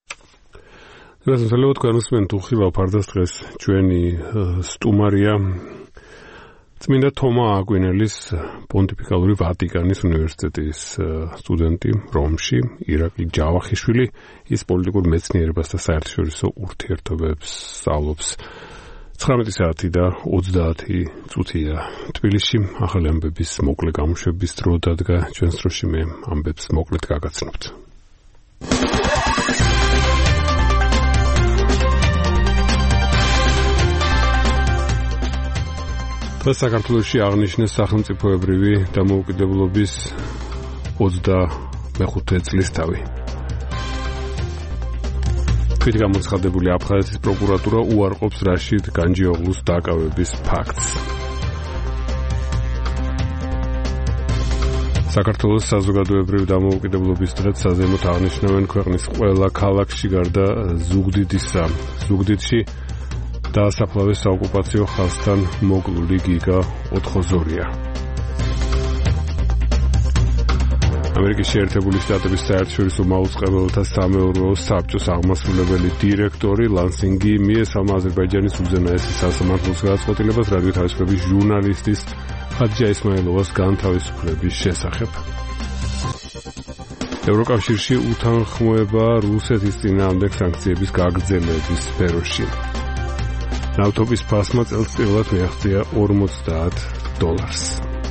Θέλω თქვენ უსმენთ უხილავ ფარდასდღეს ჩვენი სტუმარია წმინდა თომა აკვინელის პონტიფიკალური ვატიკანის უნივერსიტეტის სტუდენტი რომში ირაკლი ჯავახიშვილი ის პოლიტიკურ მეცნიერებას და საერთაშორისო ურთიერთობებს სწავლობს 19 საათი და 30 წუთია თბილისში ახალი ამბების მოკლე გამოშვების დრო დადგა ჩვენს დროში მე ამბებს მოკლედ გაგაცნობთ საქართველოში აღნიშნეს სახელმწიფოებრივი დამოუკიდებლობის 25 წლისთავი. თვით გამოცხადებული აფხაზეთის პროკურატურა უარყოფს რაშიდ განჯიოღლუს დაკავების ფაქტს. საქართველოს საზოგადოებრივი დამოუკიდებლობის დღეს საზეიმოდ აღნიშნავენ ქვეყნის ყველა ქალაქში გარდა ზუგდიდისა. ზუგდიდში დაასაფლავეს საოკუპაციო ხაზთან მოკლული გიგა ოთხოზორია. ამერიკის შეერთებული შტატების საერთაშორისო მაუწყებელთა სამეურვეო საბჭოს აღმასრულებელი დირექტორი ლანსინგი მიესალმა აზერბაიჯანის უზენაესი სასამართლოს გადაწყვეტილებას რადიო თავისუფლების ჟურნალისტის ხადიჯა ისმაილოვას განთავისუფლების შესახებ. ევროკავშირში უთანხმოება რუსეთის წინააღმდეგ სანქციების გაგრძელების სფეროში. ნავთობის ფასმა წელს პირველად მიაღწია $50.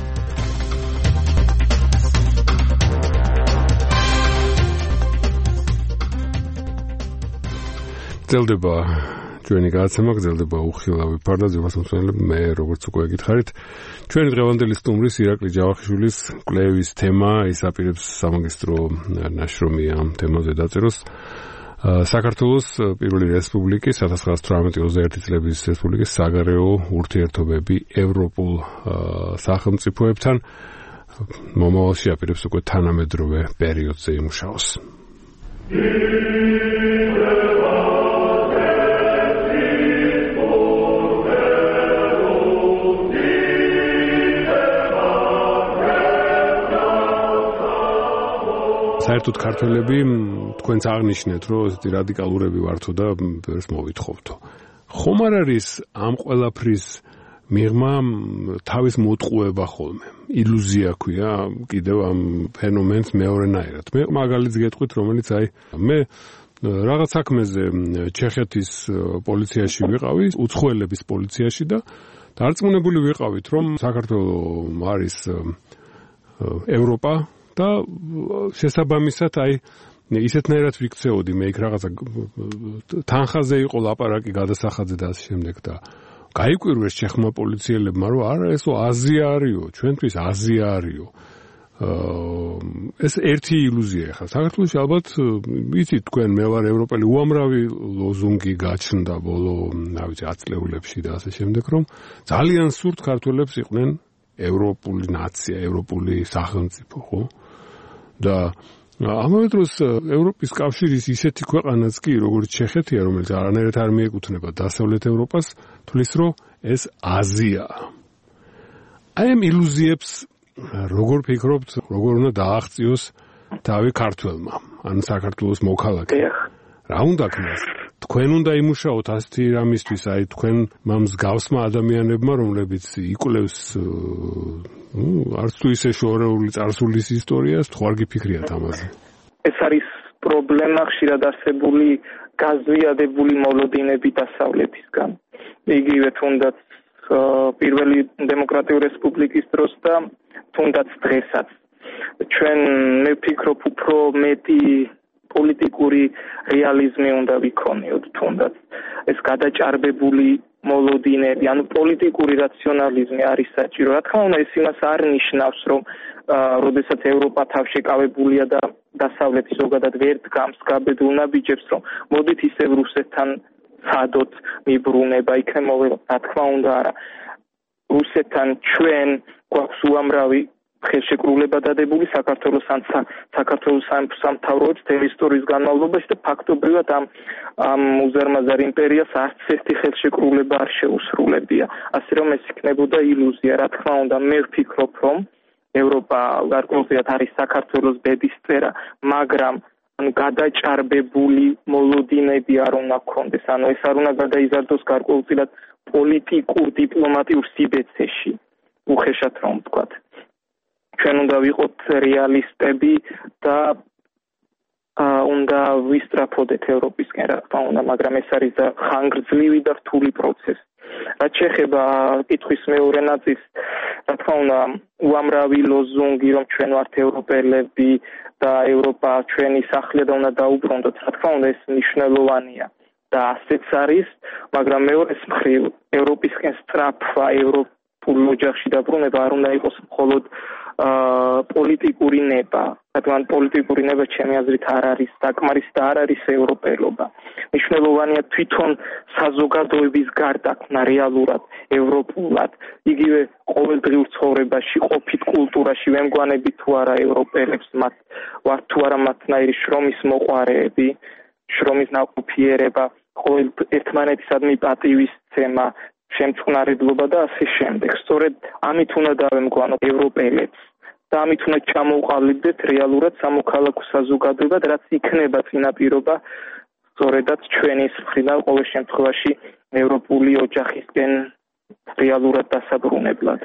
გრძელდება ჩვენი გადაცემა, გრძელდება უხილავი ფარდაზე, მოსმენელები, მე როგორც უკვე გითხარით, ჩვენი დღევანდელი სტუმრის ირაკლი ჯავახიშვილის კვლევის თემა, ის აპირებს სამაგისტრო ნაშრომი ამ თემაზე დაწეროს. საქართველოს პირველი რესპუბლიკის 1918-21 წლების რესპუბლიკის საგარეო ურთიერთობები ევროპულ სახელმწიფოებთან მომავალში აპირებს უკვე თანამედროვე პერიოდზე იმუშაოს. საერთოდ ქართველები თქვენც აღნიშნეთ, რომ ესეთი რადიკალურები ვართო და ვერს მოვითხოვთო. ხომ არ არის ამ ყველაფრის მიღმა თავის მოტყუება ხოლმე? ილუზია ქვია კიდევ ამ ფენომენს მეორენაირად. მე მაგალითს გეტყვით, რომელიც მე რაღაც საქმეზე ჩეხეთის პოლიციაში ვიყავი, უცხოელების პოლიციაში და დარწმუნებული ვიყავით, რომ საქართველოს არის ევროპა და შესაბამისად ისეთნაირად ვიქცეოდი მე იქ რაღაცა თანხაზე იყო ლაპარაკი გადასახადზე და ასე შემდეგ და გაიკვირვეს ჩეხმა პოლიციელებმა რომ არა ესო აზია არისო ჩვენთვის აზია არისო ეს ერთი ილუზია ხა საქართველოში ალბათ იცით თქვენ მე ვარ ევროპელი უამრავი ლოზუნგი გაჩნდა ბოლო რა ვიცი 10 წლებში და ასე შემდეგ რომ ძალიან სურთ ქართველებს იყვნენ ევროპული ნაცია ევროპული სახელმწიფო ხო და ამავე დროს ევროპის კავშირის ისეთი ქვეყანაც კი როგორც ჩეხეთია რომელიც არანაირად არ მიეკუთვნება დასავლეთ ევროპას თulis რომ ეს აზიაა აი ამ ილუზიებს როგორ ფიქრობთ როგორ უნდა დააღწიოს თავი ქართველმა ან საქართველოს მოქალაქე რა უნდა ქნას თქვენ უნდა იმუშაოთ ასეთი რამისთვის აი თქვენ მსგავსმა ადამიანებმა რომლებიც იკვლევს არც თუ ისე შორეული წარსულის ისტორიას თუ არ გიფიქრიათ ამაზე ეს არის პრობლემა ხშირად არსებული გაზვიადებული მოლოდინები დასავლეთისგან იგივე თუნდაც პირველი დემოკრატიული რესპუბლიკის დროს და თუნდაც დღესაც ჩვენ მე ვფიქრობ უფრო მეტი პოლიტიკური რეალიზმი უნდა ვიქონიოთ თუნდაც ეს გადაჭარბებული მოლოდინები ანუ პოლიტიკური რაციონალიზმი არის საჭირო რა თქმა უნდა ეს იმას არ ნიშნავს რომ როდესაც ევროპა თავშეკავებულია და დასავლეთი ზოგადად ვერ დგამს გაბედულ ნაბიჯებს რომ მოდით ისევ რუსეთთან სადოთ მიბრუნება იქნებ მოვიღოთ რა თქმა უნდა არა რუსეთთან ჩვენ გვაქვს უამრავი ხელშეკრულება დადებული საქართველოს ან საქართველოს სამთავროებს ისტორიის განმავლობაში და ფაქტობრივად ამ უზარმაზარ იმპერიას არც ერთი ხელშეკრულება არ შეუსრულებია ასე რომ ეს იქნებოდა ილუზია რა თქმა უნდა მე ვფიქრობ რომ ევროპა გარკვეულწილად არის საქართველოს ბედისწერა მაგრამ გადაჭარბებული მოლოდინები არ უნდა გქონდეს ანუ ეს არ უნდა გადაიზარდოს გარკვეულწილად პოლიტიკურ დიპლომატიურ სიბეცეში უხეშად რომ ვთქვათ ჩვენ უნდა ვიყოთ რეალისტები და უნდა ვისწრაფოდეთ ევროპისკენ რა თქმა უნდა მაგრამ ეს არის ხანგრძლივი და რთული პროცესი რაც შეეხება კითხვის მეორე ნაწილს რა თქმა უნდა უამრავი ლოზუნგი რომ ჩვენ ვართ ევროპელები და ევროპა ჩვენი სახლია და უნდა დაუბრუნდოთ რა თქმა უნდა ეს მნიშვნელოვანია და ასეც არის მაგრამ მეორეს მხრივ ევროპისკენ სწრაფვა ევროპულ ოჯახში დაბრუნება არ უნდა იყოს მხოლოდ პოლიტიკური ნება რადგან პოლიტიკური ნება ჩემი აზრით არ არის საკმარისი და არ არის ევროპელობა. მნიშვნელოვანია თვითონ საზოგადოების გარდაქმნა რეალურად, ევროპულად, იგივე ყოველდღიურ ცხოვრებაში, ყოფით კულტურაში ვემგვანები თუ არა ევროპელებს, მათ ვართ თუ არა მათნაირი შრომის მოყვარეები, შრომის ნაყოფიერება, ყოველ ერთმანეთისადმი პატივისცემა, შემწყნარებლობა და ასე შემდეგ. სწორედ ამით უნდა დავემგვანოთ ევროპელებს და ამით უნდა ჩამოვყალიბდეთ რეალურად სამოქალაქო საზოგადოებად, რაც იქნება წინაპირობა სწორედაც ჩვენი მხრიდან ყოველ შემთხვევაში ევროპული ოჯახისკენ რეალურად დასაბრუნებლად.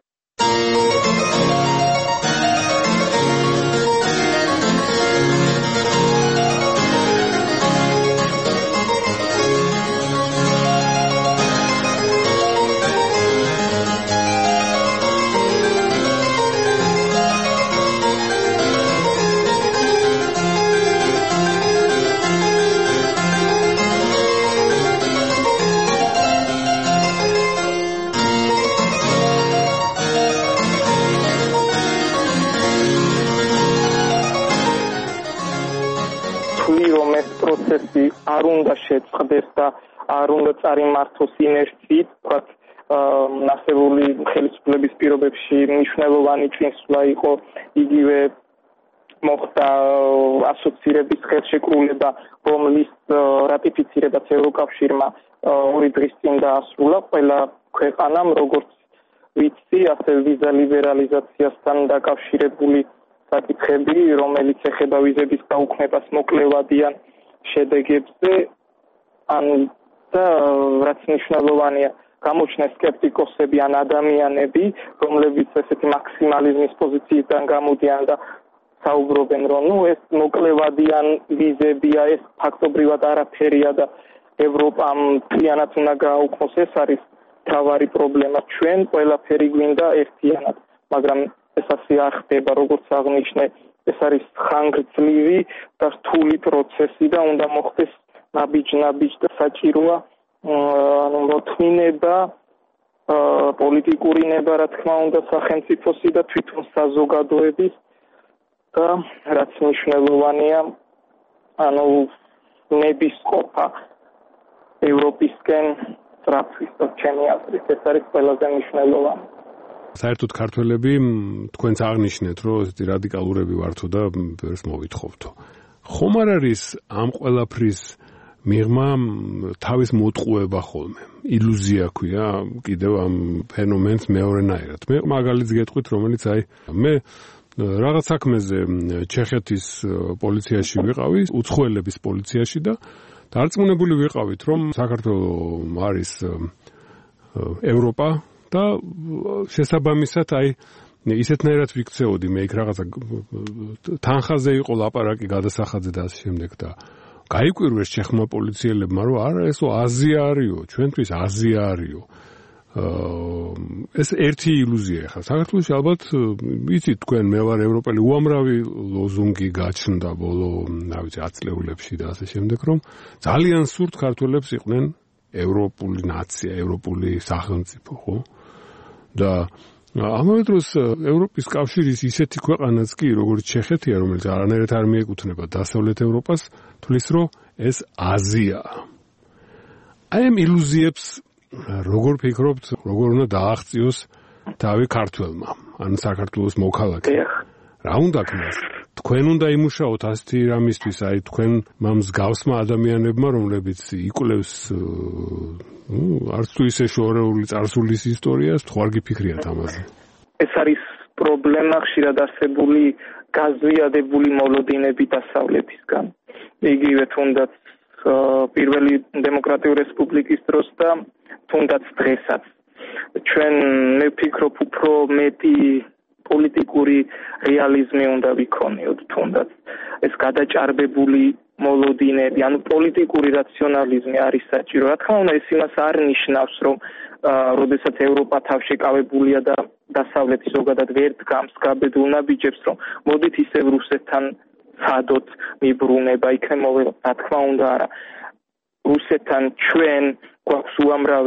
პროცესი არ უნდა შეწყდეს და არ უნდა წარიმართოს ინერციით, თქვათ, ნახევარი ხელისუფლების პირობებში მნიშვნელოვანი წინსვლა იყო, იგივე მოხდა ასოცირების ხელშეკრულება, რომლის რატიფიცირებაც ევროკავშირმა 2 დღის წინ დაასრულა. ყველა ქვეყანამ, როგორც ვიცი, ასე ვიზა ლიბერალიზაციასთან დაკავშირებული საკითხები, რომელიც ეხება ვიზების გაუქმებას, მოკლევადიან შედეგებზე, და რაც მნიშვნელოვანია, გამოჩნდნენ სკეპტიკოსები ან ადამიანები, რომლებიც ესეთი მაქსიმალიზმის პოზიციიდან გამოდიან და საუბრობენ, რომ ეს მოკლევადიან ვიზებია, ეს ფაქტობრივად არაფერია და ევროპამ მთლიანად უნდა გააუქმოს. ეს არის მთავარი პრობლემა. ჩვენ ყველაფერი გვინდა ერთიანად, მაგრამ ეს ასე არ ხდება, როგორც აღნიშნე. ეს არის ხანგრძლივი და რთული პროცესი და უნდა მოხდეს ნაბიჯ და საჭიროა მოთმინება, პოლიტიკური ნება, რა თქმა უნდა, სახელმწიფოსი და თვითონ საზოგადოების და რაც მნიშვნელოვანია, ნების ყოფა ევროპისკენ სწრაფვის და ჩემი აზრით ეს არის ყველაზე მნიშვნელოვანი. საერთოდ ქართველები თქვენც აღნიშნეთ, რომ ესეთი რადიკალურები ვართო და ვერს მოვითხოვთო. ხომ არ არის ამ ყველაფრის მიღმა თავის მოტყუება ხოლმე? ილუზია ქვია კიდევ ამ ფენომენს მეორენაირად. მე მაგალითს გეტყვით, რომელიც მე რაღაც საქმეზე ჩეხეთის პოლიციაში ვიყავი, უცხოელების პოლიციაში და დარწმუნებული ვიყავით, რომ საქართველოს არის ევროპა და შესაბამისად ისეთნაირად ვიქცეოდი მე იქ რაღაცა თანხაზე იყო ლაპარაკი გადასახადზე და ასე შემდეგ და გაიკვირვეს ჩეხმა პოლიციელებმა რომ არა ესო აზია არისო ჩვენთვის აზია არისო ეს ერთი ილუზია ხა საქართველოში ალბათ ვიცით თქვენ მე ვარ ევროპელი უამრავი ლოზუნგი გაჩნდა ბოლო რა ვიცი 10 წლებში და ასე შემდეგ რომ ძალიან სურთ ქართველებს იყვნენ ევროპული ნაცია ევროპული სახელმწიფო ხო და ამავე დროს ევროპის კავშირის ისეთი ქვეყანაც კი როგორც ჩეხეთია რომელიც არანაირად არ მიეკუთვნება დასავლეთ ევროპას თulis რომ ეს აზიაა აი ამ ილუზიებს როგორ ფიქრობთ როგორ უნდა დააღწიოს თავი ქართველმა ან საქართველოს მოქალაქე რა უნდა ქნას თქვენ უნდა იმუშაოთ ასეთი რამისთვის აი თქვენ მსგავსმა ადამიანებმა რომლებიც იკვლევს არც თუ ისე შორეული წარსულის ისტორიას თუ არ გიფიქრიათ ამაზე ეს არის პრობლემა ხშირად არსებული გაზვიადებული მოლოდინები დასავლეთისგან იგივე თუნდაც პირველი დემოკრატიული რესპუბლიკის დროს და თუნდაც დღესაც ჩვენ მე ვფიქრობ უფრო მეტი პოლიტიკური რეალიზმი უნდა ვიქონიოთ თუნდაც ეს გადაჭარბებული მოლოდინები ანუ პოლიტიკური რაციონალიზმი არის საჭირო რა თქმა უნდა ეს იმას არ ნიშნავს რომ როდესაც ევროპა თავშეკავებულია და დასავლეთი ზოგადად ვერ დგამს გაბედულ ნაბიჯებს რომ მოდით ისევ რუსეთთან სადოთ მიბრუნება იქნე მოველო რა თქმა უნდა არა რუსეთთან ჩვენ გვაქვს უამრავი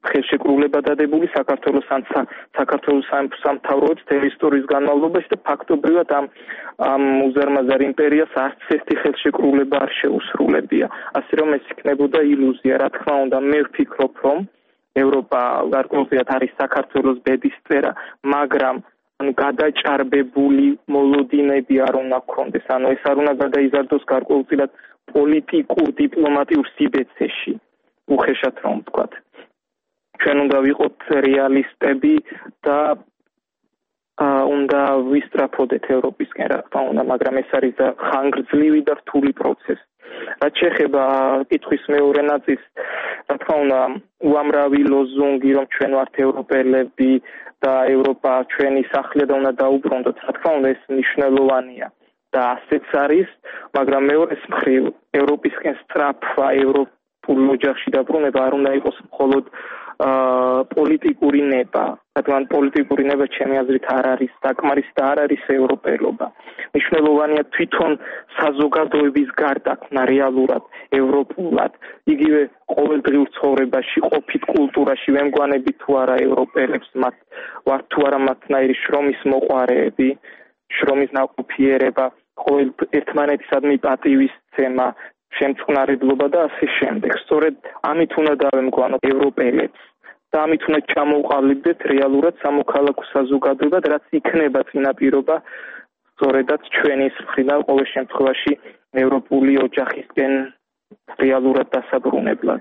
ხელშეკრულება დადებული საქართველოს სამთავროებს მთელი ისტორიის განმავლობაში და ფაქტობრივად ამ უზარმაზარ იმპერიას არც ერთი ხელშეკრულება არ შეუსრულებია. ასე რომ ეს იქნებოდა ილუზია. რა თქმა უნდა, მე ვფიქრობ, რომ ევროპა გარკვეულწილად არის საქართველოს ბედისწერა, მაგრამ გადაჭარბებული მოლოდინები არ უნდა გქონდეს. ეს არ უნდა გადაიზარდოს გარკვეულწილად პოლიტიკურ დიპლომატიურ სიბეცეში. უხეშად რომ ვთქვათ. ჩვენ უნდა ვიყოთ რეალისტები და უნდა ვისწრაფოდეთ ევროპისკენ, რა თქმა უნდა, მაგრამ ეს არის ხანგრძლივი და რთული პროცესი. რაც შეეხება კითხვის მეორე ნაწილს, რა თქმა უნდა, უამრავი ლოზუნგი, რომ ჩვენ ვართ ევროპელები და ევროპა ჩვენი სახლია და უნდა დაუბრუნდოთ, რა თქმა უნდა, ეს მნიშვნელოვანია და ასეც არის, მაგრამ მეორეს მხრივ ევროპისკენ სწრაფვა, ევროპულ ოჯახში დაბრუნება არ უნდა იყოს მხოლოდ პოლიტიკური ნება, რადგან პოლიტიკური ნება ჩემი აზრით არ არის საკმარისი და არ არის ევროპელობა. მნიშვნელოვანია თვითონ საზოგადოების გარდაქმნა რეალურად, ევროპულად, იგივე ყოველდღიურ ცხოვრებაში, ყოფით კულტურაში, ვემგვანებით თუ არა ევროპელებს, მათ ვართ თუ არა მათნაირი შრომის მოყვარეები, შრომის ნაყოფიერება, ყოველ ერთმანეთისადმი პატივისცემა, შემწყნარებლობა და ასე შემდეგ. სწორედ ამით უნდა დავემგვანოთ ევროპელებს და ამით უნდა ჩამოვყალიბდეთ რეალურად სამოქალაქო საზოგადოებად, რაც იქნება წინაპირობა სწორედაც ჩვენი მხრიდან ყოველ შემთხვევაში ევროპული ოჯახისკენ რეალურად დასაბრუნებლად.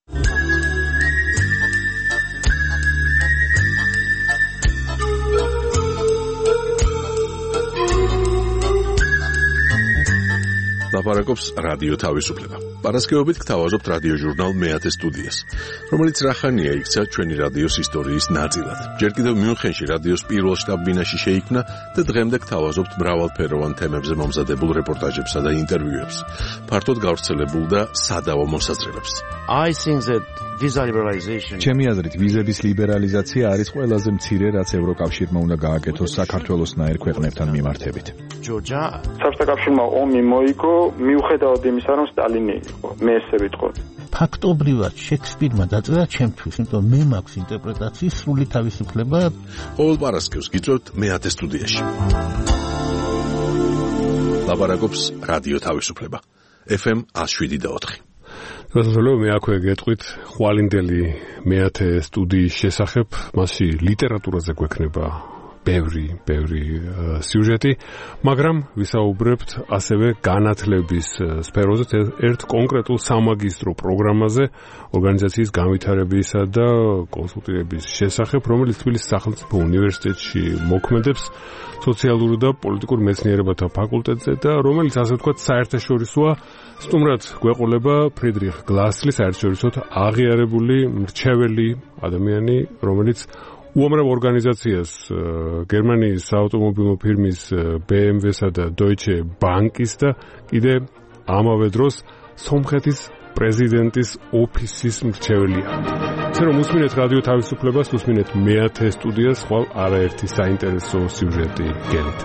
ლაპარაკობს რადიო თავისუფლება. პარასკევობით გთავაზობთ რადიო ჟურნალ მეათე სტუდიას, რომელიც რახანია იქცა ჩვენი რადიოს ისტორიის ნაწილად. ჯერ კიდევ მიუნხენში რადიოს პირველ შტაბ-ბინაში შეიქმნა და დღემდე გთავაზობთ მრავალფეროვან თემებზე მომზადებულ რეპორტაჟებსა და ინტერვიუებს, ფართოდ გავრცელებულ და სადავო მოსაზრებებს. ჩემი აზრით, ვიზების ლიბერალიზაცია არის ყველაზე მცირე, რაც ევროკავშირმა უნდა გააკეთოს საქართველოსნაირ ქვეყნებთან მიმართებით. საბჭოთა კავშირმა ომი მოიგო, მიუხედავად იმისა, რომ სტალინი იყო. მე ესე ვიტყოდი. ფაქტობრივად შექსპირმა დაწერა ჩემთვის, იმიტომ მე მაქვს ინტერპრეტაციის სრული თავისუფლება. ყოველ პარასკევს გიწევთ მეათე სტუდიაში. ლაპარაკობს რადიო თავისუფლება. FM 107.4. გასასვლელო მე აქვე გეტყვით ხვალინდელი მეათე სტუდიის შესახებ, მასში ლიტერატურაზე გვექნება ბევრი სიუჟეტი, მაგრამ ვისაუბრებთ ასევე განათლების სფეროზე, ერთ კონკრეტულ სამაგისტრო პროგრამაზე, ორგანიზაციის განვითარებისა და კონსულტირების შესახებ, რომელიც თბილისის სახელმწიფო უნივერსიტეტში მოქმედებს სოციალური და პოლიტიკურ მეცნიერებათა ფაკულტეტზე და რომელიც ასე ვთქვათ საერთაშორისოა. სტუმრად გვეყოლება ფრიდრიხ გლასლი, საერთაშორისოდ აღიარებული მრჩეველი ადამიანი, რომელიც უამრავ ორგანიზაციას გერმანიის საავტომობილო ფირმის BMW-სა და Deutsche Bank-ის და კიდე ამავე დროს სომხეთის პრეზიდენტის ოფისის მრჩეველია. ისე რომ უსმინეთ რადიო თავისუფლებას, უსმინეთ მეათე სტუდიას, ხვალ არაერთი საინტერესო სიუჟეტი გელით.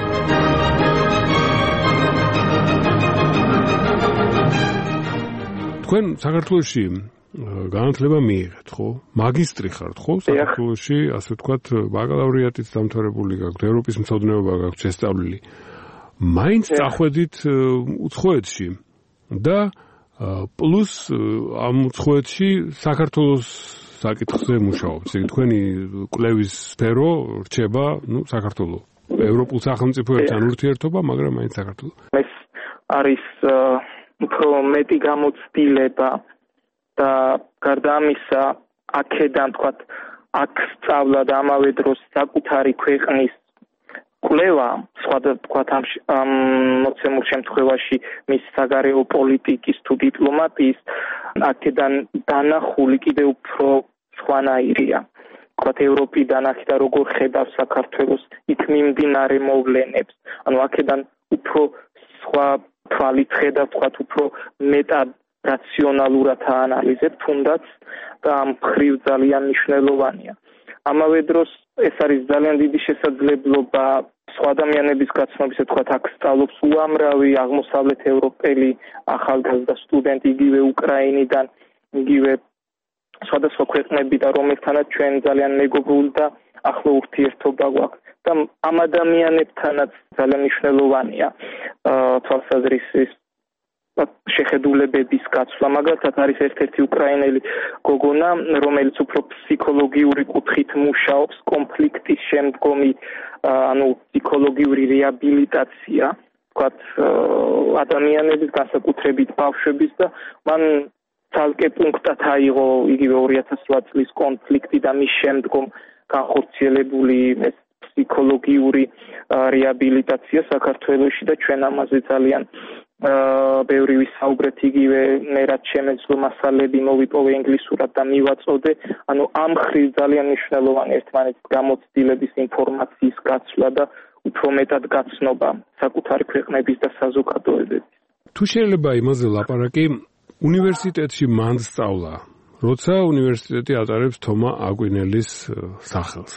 თქვენ საქართველოში განათლება მიიღეთ, ხო? მაგისტრი ხართ, ხო? საქართველოში, ასე ვთქვათ, ბაკალავრიატიც დამთავრებული გაქვთ, ევროპის მცოდნეობა გაქვთ შესწავლილი. მაინც წახვედით უცხოეთში და პლუს ამ უცხოეთში საქართველოს საკითხზე მუშაობთ. ესე იგი, თქვენი კვლევის სფერო რჩება, საქართველოს. ევროპულ სახელმწიფოებთან ურთიერთობა, მაგრამ მაინც საქართველოს. ეს არის უფრო მეტი გამოცდილება და გარდა ამისა, აქედან თქვათ, აქ სწავლა და ამავე დროს საკუთარი ქვეყნის კვლევა, სხვადასხვა ამ მოცემულ შემთხვევაში მის საგარეო პოლიტიკის თუ დიპლომატიის, აქედან დანახული კიდევ უფრო სხვანაირია. თქვათ, ევროპიდან აქედან როგორ ხედავს საქართველოს იქ მიმდინარე მოვლენებს, ანუ აქედან უფრო სხვა თვალით ხედავს, თქვათ, უფრო მეტად რაციონალურად აანალიზებს, თუნდაც და ამ მხრივ ძალიან მნიშვნელოვანია. ამავე დროს ეს არის ძალიან დიდი შესაძლებლობა სხვა ადამიანების გაცნობის, თქვათ, აქ სწავლობს უამრავი აღმოსავლეთ ევროპელი ახალგაზრდა სტუდენტი, იგივე უკრაინიდან, იგივე სხვადასხვა ქვეყნებიდან, რომელთანაც ჩვენ ძალიან მეგობრული და ახლო ურთიერთობა გვაქვს. და ამ ადამიანებთანაც ძალიან მნიშვნელოვანია თვალსაზრისის შეხედულებების გაცვლა. მაგალითად არის ერთ-ერთი უკრაინელი გოგონა, რომელიც უფრო ფსიქოლოგიური კუთხით მუშაობს, კონფლიქტის შემდგომი ფსიქოლოგიური რეაბილიტაცია, ვთქვათ, ადამიანების, განსაკუთრებით ბავშვების და მან ცალკე პუნქტად აიღო იგივე 2008 წლის კონფლიქტი და მის შემდგომ განხორციელებული ფსიქოლოგიური რეაბილიტაცია საქართველოში და ჩვენ ამაზე ძალიან ბევრი ვისაუბრეთ, იგივე მე რაც შემეძლო მასალები მოვიპოვე ინგლისურად და მივაწოდე. ამ მხრივ ძალიან მნიშვნელოვანი ერთმანეთის გამოცდილების ინფორმაციის გაცვლა და უფრო მეტად გაცნობა საკუთარი ქვეყნების და საზოგადოებების. თუ შეიძლება იმაზე ლაპარაკი, უნივერსიტეტში მან სწავლა, როცა უნივერსიტეტი ატარებს თომა აკვინელის სახელს.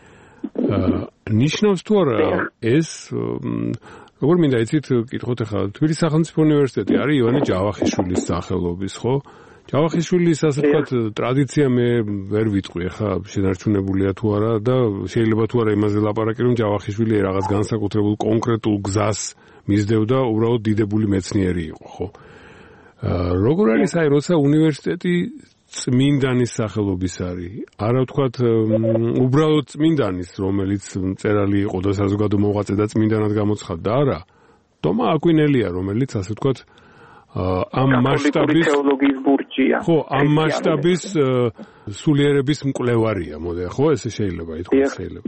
ნიშნავს თუ არა ეს როგორ მინდა იცით კითხოთ ახლა თბილისის სახელმწიფო უნივერსიტეტი არის ივანე ჯავახიშვილის სახელობის, ხო? ჯავახიშვილის ასე ვთქვათ ტრადიცია მე ვერ ვიტყვი ახლა შენარჩუნებულია თუ არა და შეიძლება თუ არა იმაზე ლაპარაკი რომ ჯავახიშვილი რაღაც განსაკუთრებულ კონკრეტულ გზას მისდევდა, უბრალოდ დიდებული მეცნიერი იყო, ხო? როგორ არის აი როცა უნივერსიტეტი წმინდანის სახელობის არის, არა ვთქვათ უბრალოდ წმინდანის, რომელიც მწერალი იყო და საზოგადო მოღვაწე და წმინდანად გამოცხადდა, არა. თომა აკვინელია, რომელიც ასე ვთქვათ ამ მასშტაბის თეოლოგიის ბურჯია. ხო, ამ მასშტაბის სულიერების მკვლევარია, მოდი, ხო, ესე შეიძლება ითქვას, შეიძლება.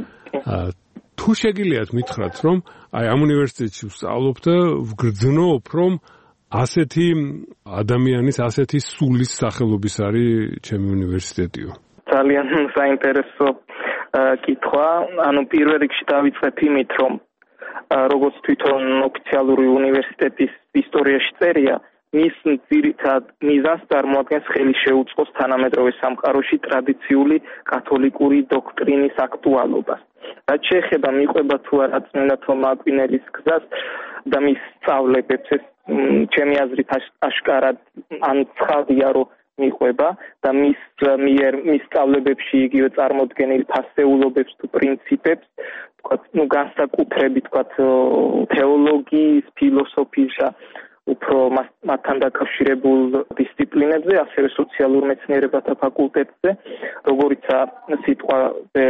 თუ შეგიძლიათ მითხრათ, რომ აი ამ უნივერსიტეტში ვსწავლობ და ვგრძნობ, რომ ასეთი ადამიანის, ასეთი სულის სახელობის არის ჩემი უნივერსიტეტიო. ძალიან საინტერესო კითხვა. პირველ რიგში დავიწყებ იმით, რომ როგორც თვითონ ოფიციალური უნივერსიტეტის ისტორიაში წერია, მის ძირითად მიზანს წარმოადგენს ხელი შეუწყოს თანამედროვე სამყაროში ტრადიციული კათოლიკური დოქტრინის აქტუალობას. რაც შეეხება მიყვება თუ არა წმინდა თომა აკვინელის გზას და მის სწავლებებს, ეს ჩემი აზრით აშკარად ან ცხადია, რომ მიყვება და მის სწავლებებში იგივე წარმოდგენილ ფასეულობებს თუ პრინციპებს, თქვათ, განსაკუთრებით, თქვათ, თეოლოგიის, ფილოსოფიის და უფრო მათთან დაკავშირებულ დისციპლინებზე, ასევე სოციალურ მეცნიერებათა ფაკულტეტზე, როგორიცაა სიტყვაზე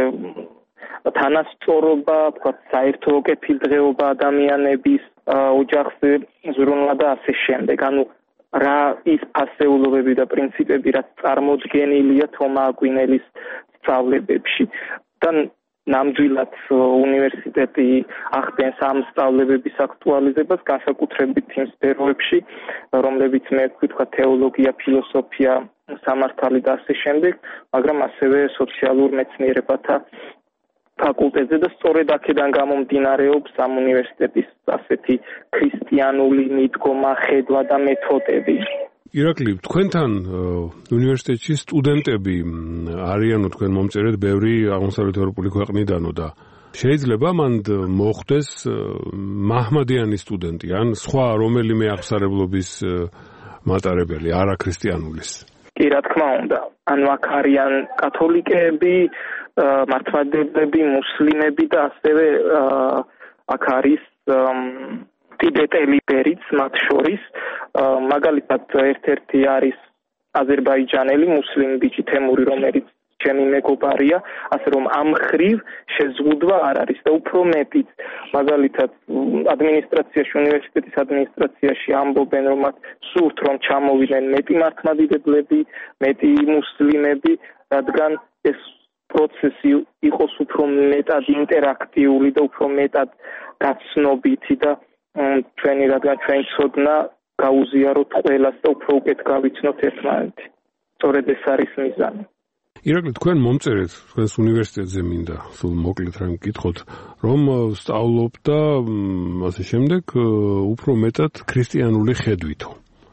თანასწორობა, თქვათ, საერთო კეთილდღეობა ადამიანების ოჯახზე ზრუნვა და ასე შემდეგ. რა ის ფასეულობები და პრინციპები, რაც წარმოდგენილია თომა აკვინელის სწავლებებში. და ნამდვილად უნივერსიტეტი ახდენს ამ სწავლებების აქტუალიზებას, განსაკუთრებით იმ სფეროებში, რომლებიც მე ვთქვა თეოლოგია, ფილოსოფია, სამართალი და ასე შემდეგ, მაგრამ ასევე სოციალურ მეცნიერებათა ფაკულტეტზე და სწორედ აქედან გამომდინარეობს ამ უნივერსიტეტის ასეთი ქრისტიანული მიდგომა, ხედვა და მეთოდები. ირაკლი, თქვენთან უნივერსიტეტში სტუდენტები არიანო თქვენ მომწერეთ ბევრი აღმოსავლეთ ევროპული ქვეყნიდანო და შეიძლება მანდ მოხდეს მაჰმადიანი სტუდენტი ან სხვა რომელიმე აღსარებლობის მატარებელი, არაქრისტიანულის. კი, რა თქმა უნდა. აქ არიან კათოლიკეები, მართლმადიდებლები, მუსლიმები და ასევე აქ არის ტიბეტელი ბერიც მათ შორის. მაგალითად ერთ-ერთი არის აზერბაიჯანელი მუსლიმი ბიჭი თემური, რომელიც ჩემი მეგობარია, ასე რომ ამ ხრივ შეზღუდვა არ არის და უფრო მეტიც, მაგალითად ადმინისტრაციაში, უნივერსიტეტის ადმინისტრაციაში ამბობენ, რომ მათ სურთ რომ ჩამოვიდნენ მეტი მართლმადიდებლები, მეტი მუსლიმები, რადგან ეს პროცესი იყოს უფრო მეტად ინტერაქტიული და უფრო მეტად გაცნობითი და რადგან ჩვენი ცოდნა გაუზიაროთ ყველას და უფრო უკეთ გავიცნოთ ერთმანეთი. სწორედ ეს არის მიზანი. ირაკლი, თქვენ მომწერეთ თქვენს უნივერსიტეტზე მინდა სულ მოკლედ რა მკითხოთ, რომ სწავლობ და ასე შემდეგ უფრო მეტად ქრისტიანული ხედვითო.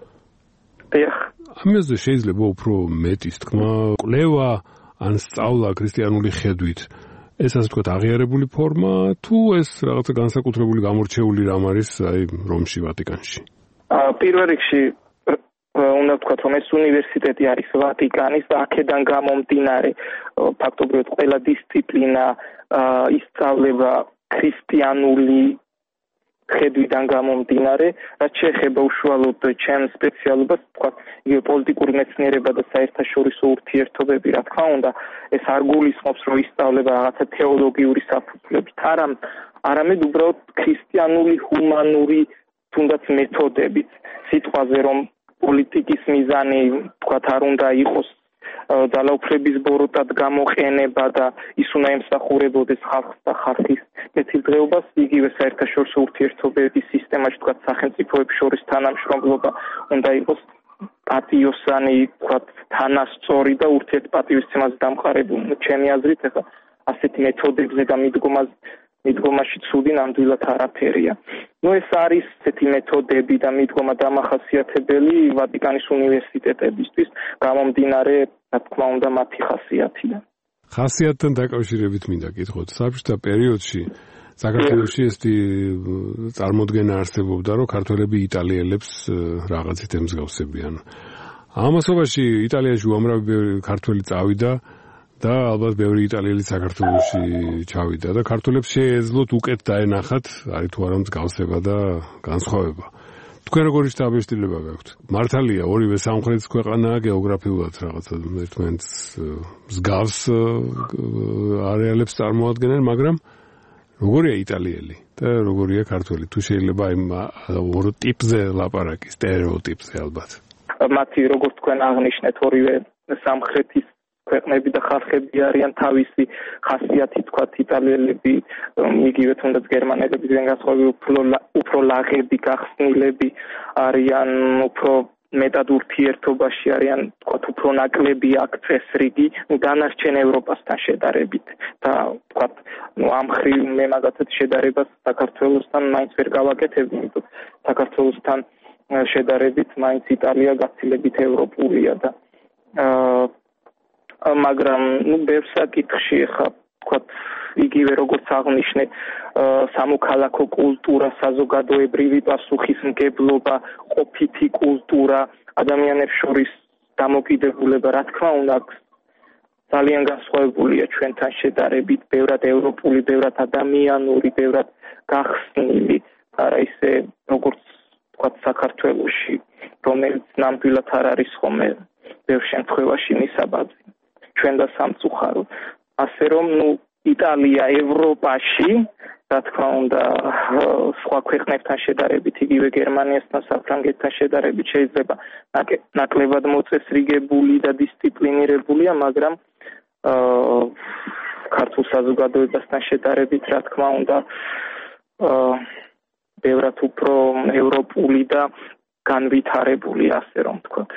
ამაზე შეიძლება უფრო მეტის თქმა, კვლევა ან სწავლა ქრისტიანული ხედვით, ეს ასე ვთქვათ აღიარებული ფორმა თუ ეს რაღაცა განსაკუთრებული გამორჩეული რამ არის აი რომში, ვატიკანში? პირველ რიგში უნდა ვთქვათ, რომ ეს უნივერსიტეტი არის ვატიკანის და აქედან გამომდინარე ფაქტობრივად ყველა დისციპლინა ისწავლება ქრისტიანული ხედვიდან გამომდინარე, რაც შეეხება უშუალოდ ჩემს სპეციალობას, ვთქვათ, იგივე პოლიტიკური მეცნიერება და საერთაშორისო ურთიერთობები, რა თქმა უნდა, ეს არ გულისხმობს, რომ ისწავლება რაღაცა თეოლოგიური საფუძვლებით, არამედ უბრალოდ ქრისტიანული, ჰუმანური, თუნდაც მეთოდებით, სიტყვაზე რომ პოლიტიკის მიზანი, ვთქვათ, არ უნდა იყოს ძალაუფლების ბოროტად გამოყენება და ის უნდა ემსახურებოდეს ხალხს და ხალხის კეთილდღეობას, იგივე საერთაშორისო ურთიერთობების სისტემაში, ვთქვათ, სახელმწიფოებს შორის თანამშრომლობა უნდა იყოს პატიოსანი, ვთქვათ, თანასწორი და ურთიერთპატივისცემაზე დამყარებული. ჩემი აზრით, ახლა ასეთი მეთოდებზე და მიდგომაში ცუდი ნამდვილად არაფერია. ეს არის ესეთი მეთოდები და მიდგომა დამახასიათებელი ვატიკანის უნივერსიტეტებისთვის, გამომდინარე, რა თქმა უნდა, მათი ხასიათიდან. ხასიათთან დაკავშირებით მინდა გითხოთ, საბჭოთა პერიოდში საქართველოში ესეთი წარმოდგენა არსებობდა, რომ ქართველები იტალიელებს რაღაცით ემსგავსებიან. ამასობაში იტალიაში უამრავი ქართველი წავიდა და ალბათ ბევრი იტალიელი საქართველოში ჩავიდა და ქართველებს შეეძლოთ უკეთ დაენახათ, არის თუ არა მსგავსება და განსხვავება. თქვენ როგორი შთაბეჭდილება გაქვთ? მართალია, ორივე სამხრეთის ქვეყანაა გეოგრაფიულად რაღაცა ერთმანეთს მსგავს არეალებს წარმოადგენენ, მაგრამ როგორია იტალიელი და როგორია ქართველი? თუ შეიძლება იმ ორ ტიპზე ლაპარაკი, სტერეოტიპზე ალბათ. მათი, როგორც თქვენ აღნიშნეთ, ორივე სამხრეთის ქვეყნები და ხალხები არიან თავისი ხასიათით, თქვათ, იტალიელები, იგივე თუნდაც გერმანელებიდან განსხვავებით უფრო ლაღები, გახსნილები არიან, უფრო მეტად ურთიერთობაში არიან, თქვათ, უფრო ნაკლები აქ წესრიგი დანარჩენ ევროპასთან შედარებით და თქვათ, ამ მხრივ მე მაგათაც შედარებას საქართველოსთან მაინც ვერ გავაკეთებდი, იმიტომ საქართველოსთან შედარებით მაინც იტალია გაცილებით ევროპულია და მაგრამ ბევრ საკითხში ხა თქვათ იგივე როგორც აღნიშნე სამოქალაქო კულტურა, საზოგადოებრივი პასუხისმგებლობა, ყოფითი კულტურა, ადამიანებს შორის დამოკიდებულება, რა თქმა უნდა, ძალიან განსხვავებულია ჩვენთან შედარებით, ბევრად ევროპული, ბევრად ადამიანური, ბევრად გახსნილი, არა ისე როგორც თქვათ საქართველოში, რომელიც ნამდვილად არ არის ხოლმე ბევრ შემთხვევაში მისაბაძი. ჩვენ და სამწუხარო. ასე რომ, იტალია ევროპაში, რა თქმა უნდა, სხვა ქვეყნებთან შედარებით, იგივე გერმანიასთან, საფრანგეთთან შედარებით შეიძლება ნაკლებად მოწესრიგებული და დისციპლინირებულია, მაგრამ ქართულ საზოგადოებასთან შედარებით, რა თქმა უნდა, ბევრად უფრო ევროპული და განვითარებული, ასე რომ ვთქვათ.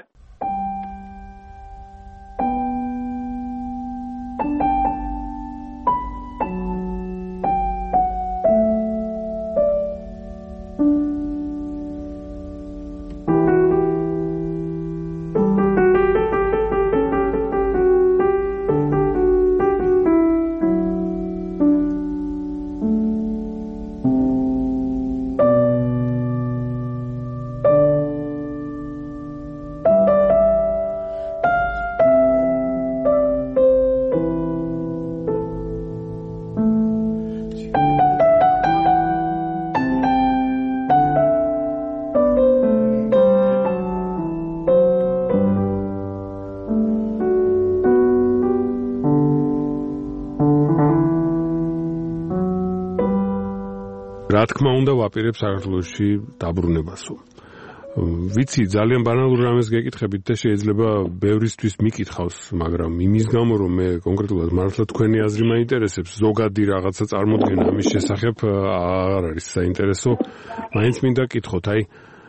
რა თქმა უნდა ვაპირებ საქართველოში დაბრუნებასო. ვიცი, ძალიან ბანალურ რამეს გეკითხებით და შეიძლება ბევრისთვის მიკითხავს, მაგრამ იმის გამო რომ მე კონკრეტულად მართლა თქვენი აზრი მაინტერესებს, ზოგადი რაღაცა წარმოდგენა ამის შესახებ არ არის საინტერესო, მაინც მინდა გკითხოთ, აი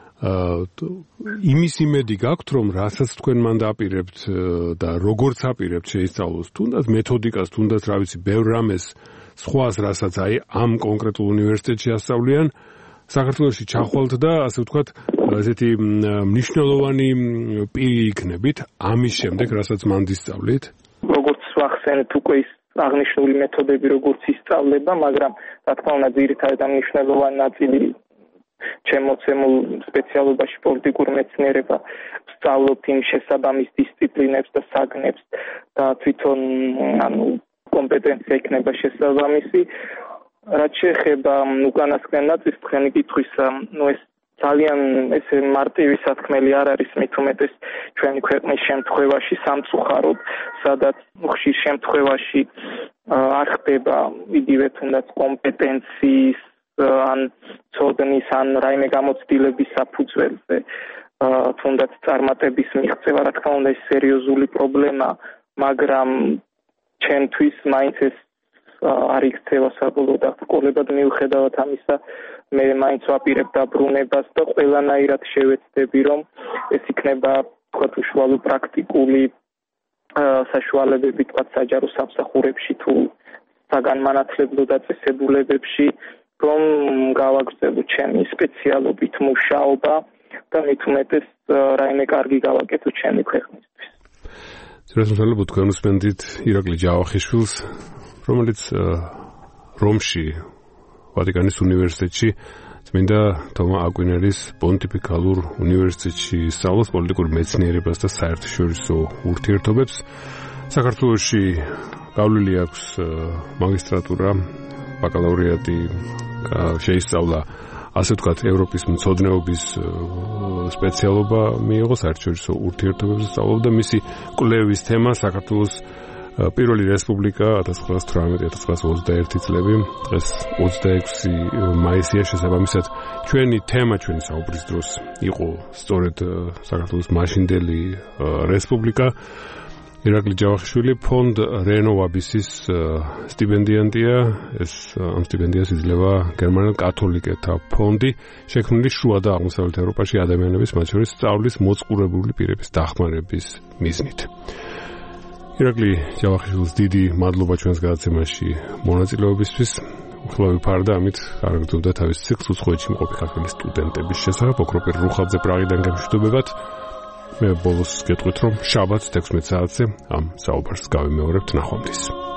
იმის იმედი გაქვთ, რომ რასაც თქვენ მან დაპირებთ და როგორც აპირებთ შეისწავლოს, თუნდაც მეთოდიკას, თუნდაც რა ვიცი, ბევრ რამეს სხვას, რასაც აი ამ კონკრეტულ უნივერსიტეტში ასწავლიან, საქართველოში ჩახვალთ და ასე ვთქვათ, ესეთი მნიშვნელოვანი პირი იქნებით ამის შემდეგ, რასაც მან დისწავლით. როგორც ვახსენეთ, უკვე ის აღნიშნული მეთოდები როგორც ისწავლება, მაგრამ რა თქმა უნდა, ძირითადად მნიშვნელოვანი ნაწილი ჩემოცემულ სპეციალობაში პოლიტიკურ მეცნიერება ვსწავლობ იმ შესაბამის დისციპლინებს და საგნებს და თვითონ კომპეტენცია იქნება შესაბამისი. რაც შეეხება უკანასკნელ ნაწილს თქვენი კითხვისა, ეს ძალიან ესე მარტივი სათქმელი არ არის, მით უმეტეს ჩვენი ქვეყნის შემთხვევაში სამწუხაროდ, სადაც ხშირ შემთხვევაში არ ხდება იგივე თუნდაც კომპეტენციის ან ცოდნის ან რაიმე გამოცდილების საფუძველზე თუნდაც წარმატების მიღწევა, რა თქმა უნდა, ეს სერიოზული პრობლემა, მაგრამ ჩემთვის მაინც ეს არ იქცევა საბოლოო დაწყოლებად. მიუხედავად ამისა, მე მაინც ვაპირებ დაბრუნებას და ყველანაირად შევეცდები, რომ ეს იქნება თქვათ უშუალო პრაქტიკული საშუალებები, თქვათ საჯარო სამსახურებში თუ საგანმანათლებლო დაწესებულებებში, რომ გავაგრძელო ჩემი სპეციალობით მუშაობა და მით უმეტეს რაიმე კარგი გავაკეთო ჩემი ქვეყნისთვის. ძირითადად თქვენ უსმენთ ირაკლი ჯავახიშვილს, რომელიც რომში ვატიკანის უნივერსიტეტში წმინდა თომა აკვინელის პონტიფიკალურ უნივერსიტეტში სწავლობს პოლიტიკურ მეცნიერებას და საერთაშორისო ურთიერთობებს. საქართველოში გავლილი აქვს მაგისტრატურა, ბაკალავრიატი, შეისწავლა ასე ვთქვათ ევროპის მცოდნეობის სპეციალობა მიიღო საერთაშორისო ურთიერთობებზე სწავლობდა. მისი კვლევის თემა საქართველოს პირველი რესპუბლიკა 1918-1921 წლები, დღეს 26 მაისია, შესაბამისად ჩვენი თემა ჩვენი საუბრის დროს იყო სწორედ საქართველოს მაშინდელი რესპუბლიკა. ირაკლი ჯავახიშვილი ფონდ რენოვაბისის სტიპენდიანტია. ეს ამ სტიპენდიას იძლევა გერმანელ კათოლიკეთა ფონდი, შექმნილი შუა და აღმოსავლეთ ევროპაში ადამიანების, მათ შორის სწავლის მოწყურებული პირების დახმარების მიზნით. ირაკლი ჯავახიშვილს დიდი მადლობა ჩვენს გადაცემაში მონაწილეობისთვის. უხილავი ფარდა ამით არაგრძობდა თავის ციკლს უცხოეთში მყოფი ქართველი სტუდენტების შესახებ. ოქროპირ რუხაძე პრაღიდან გამშვიდობებად. მე ბოლოს გეტყვით, რომ შაბათს 16 საათზე ამ საუბარს გავიმეორებთ. ნახვამდის.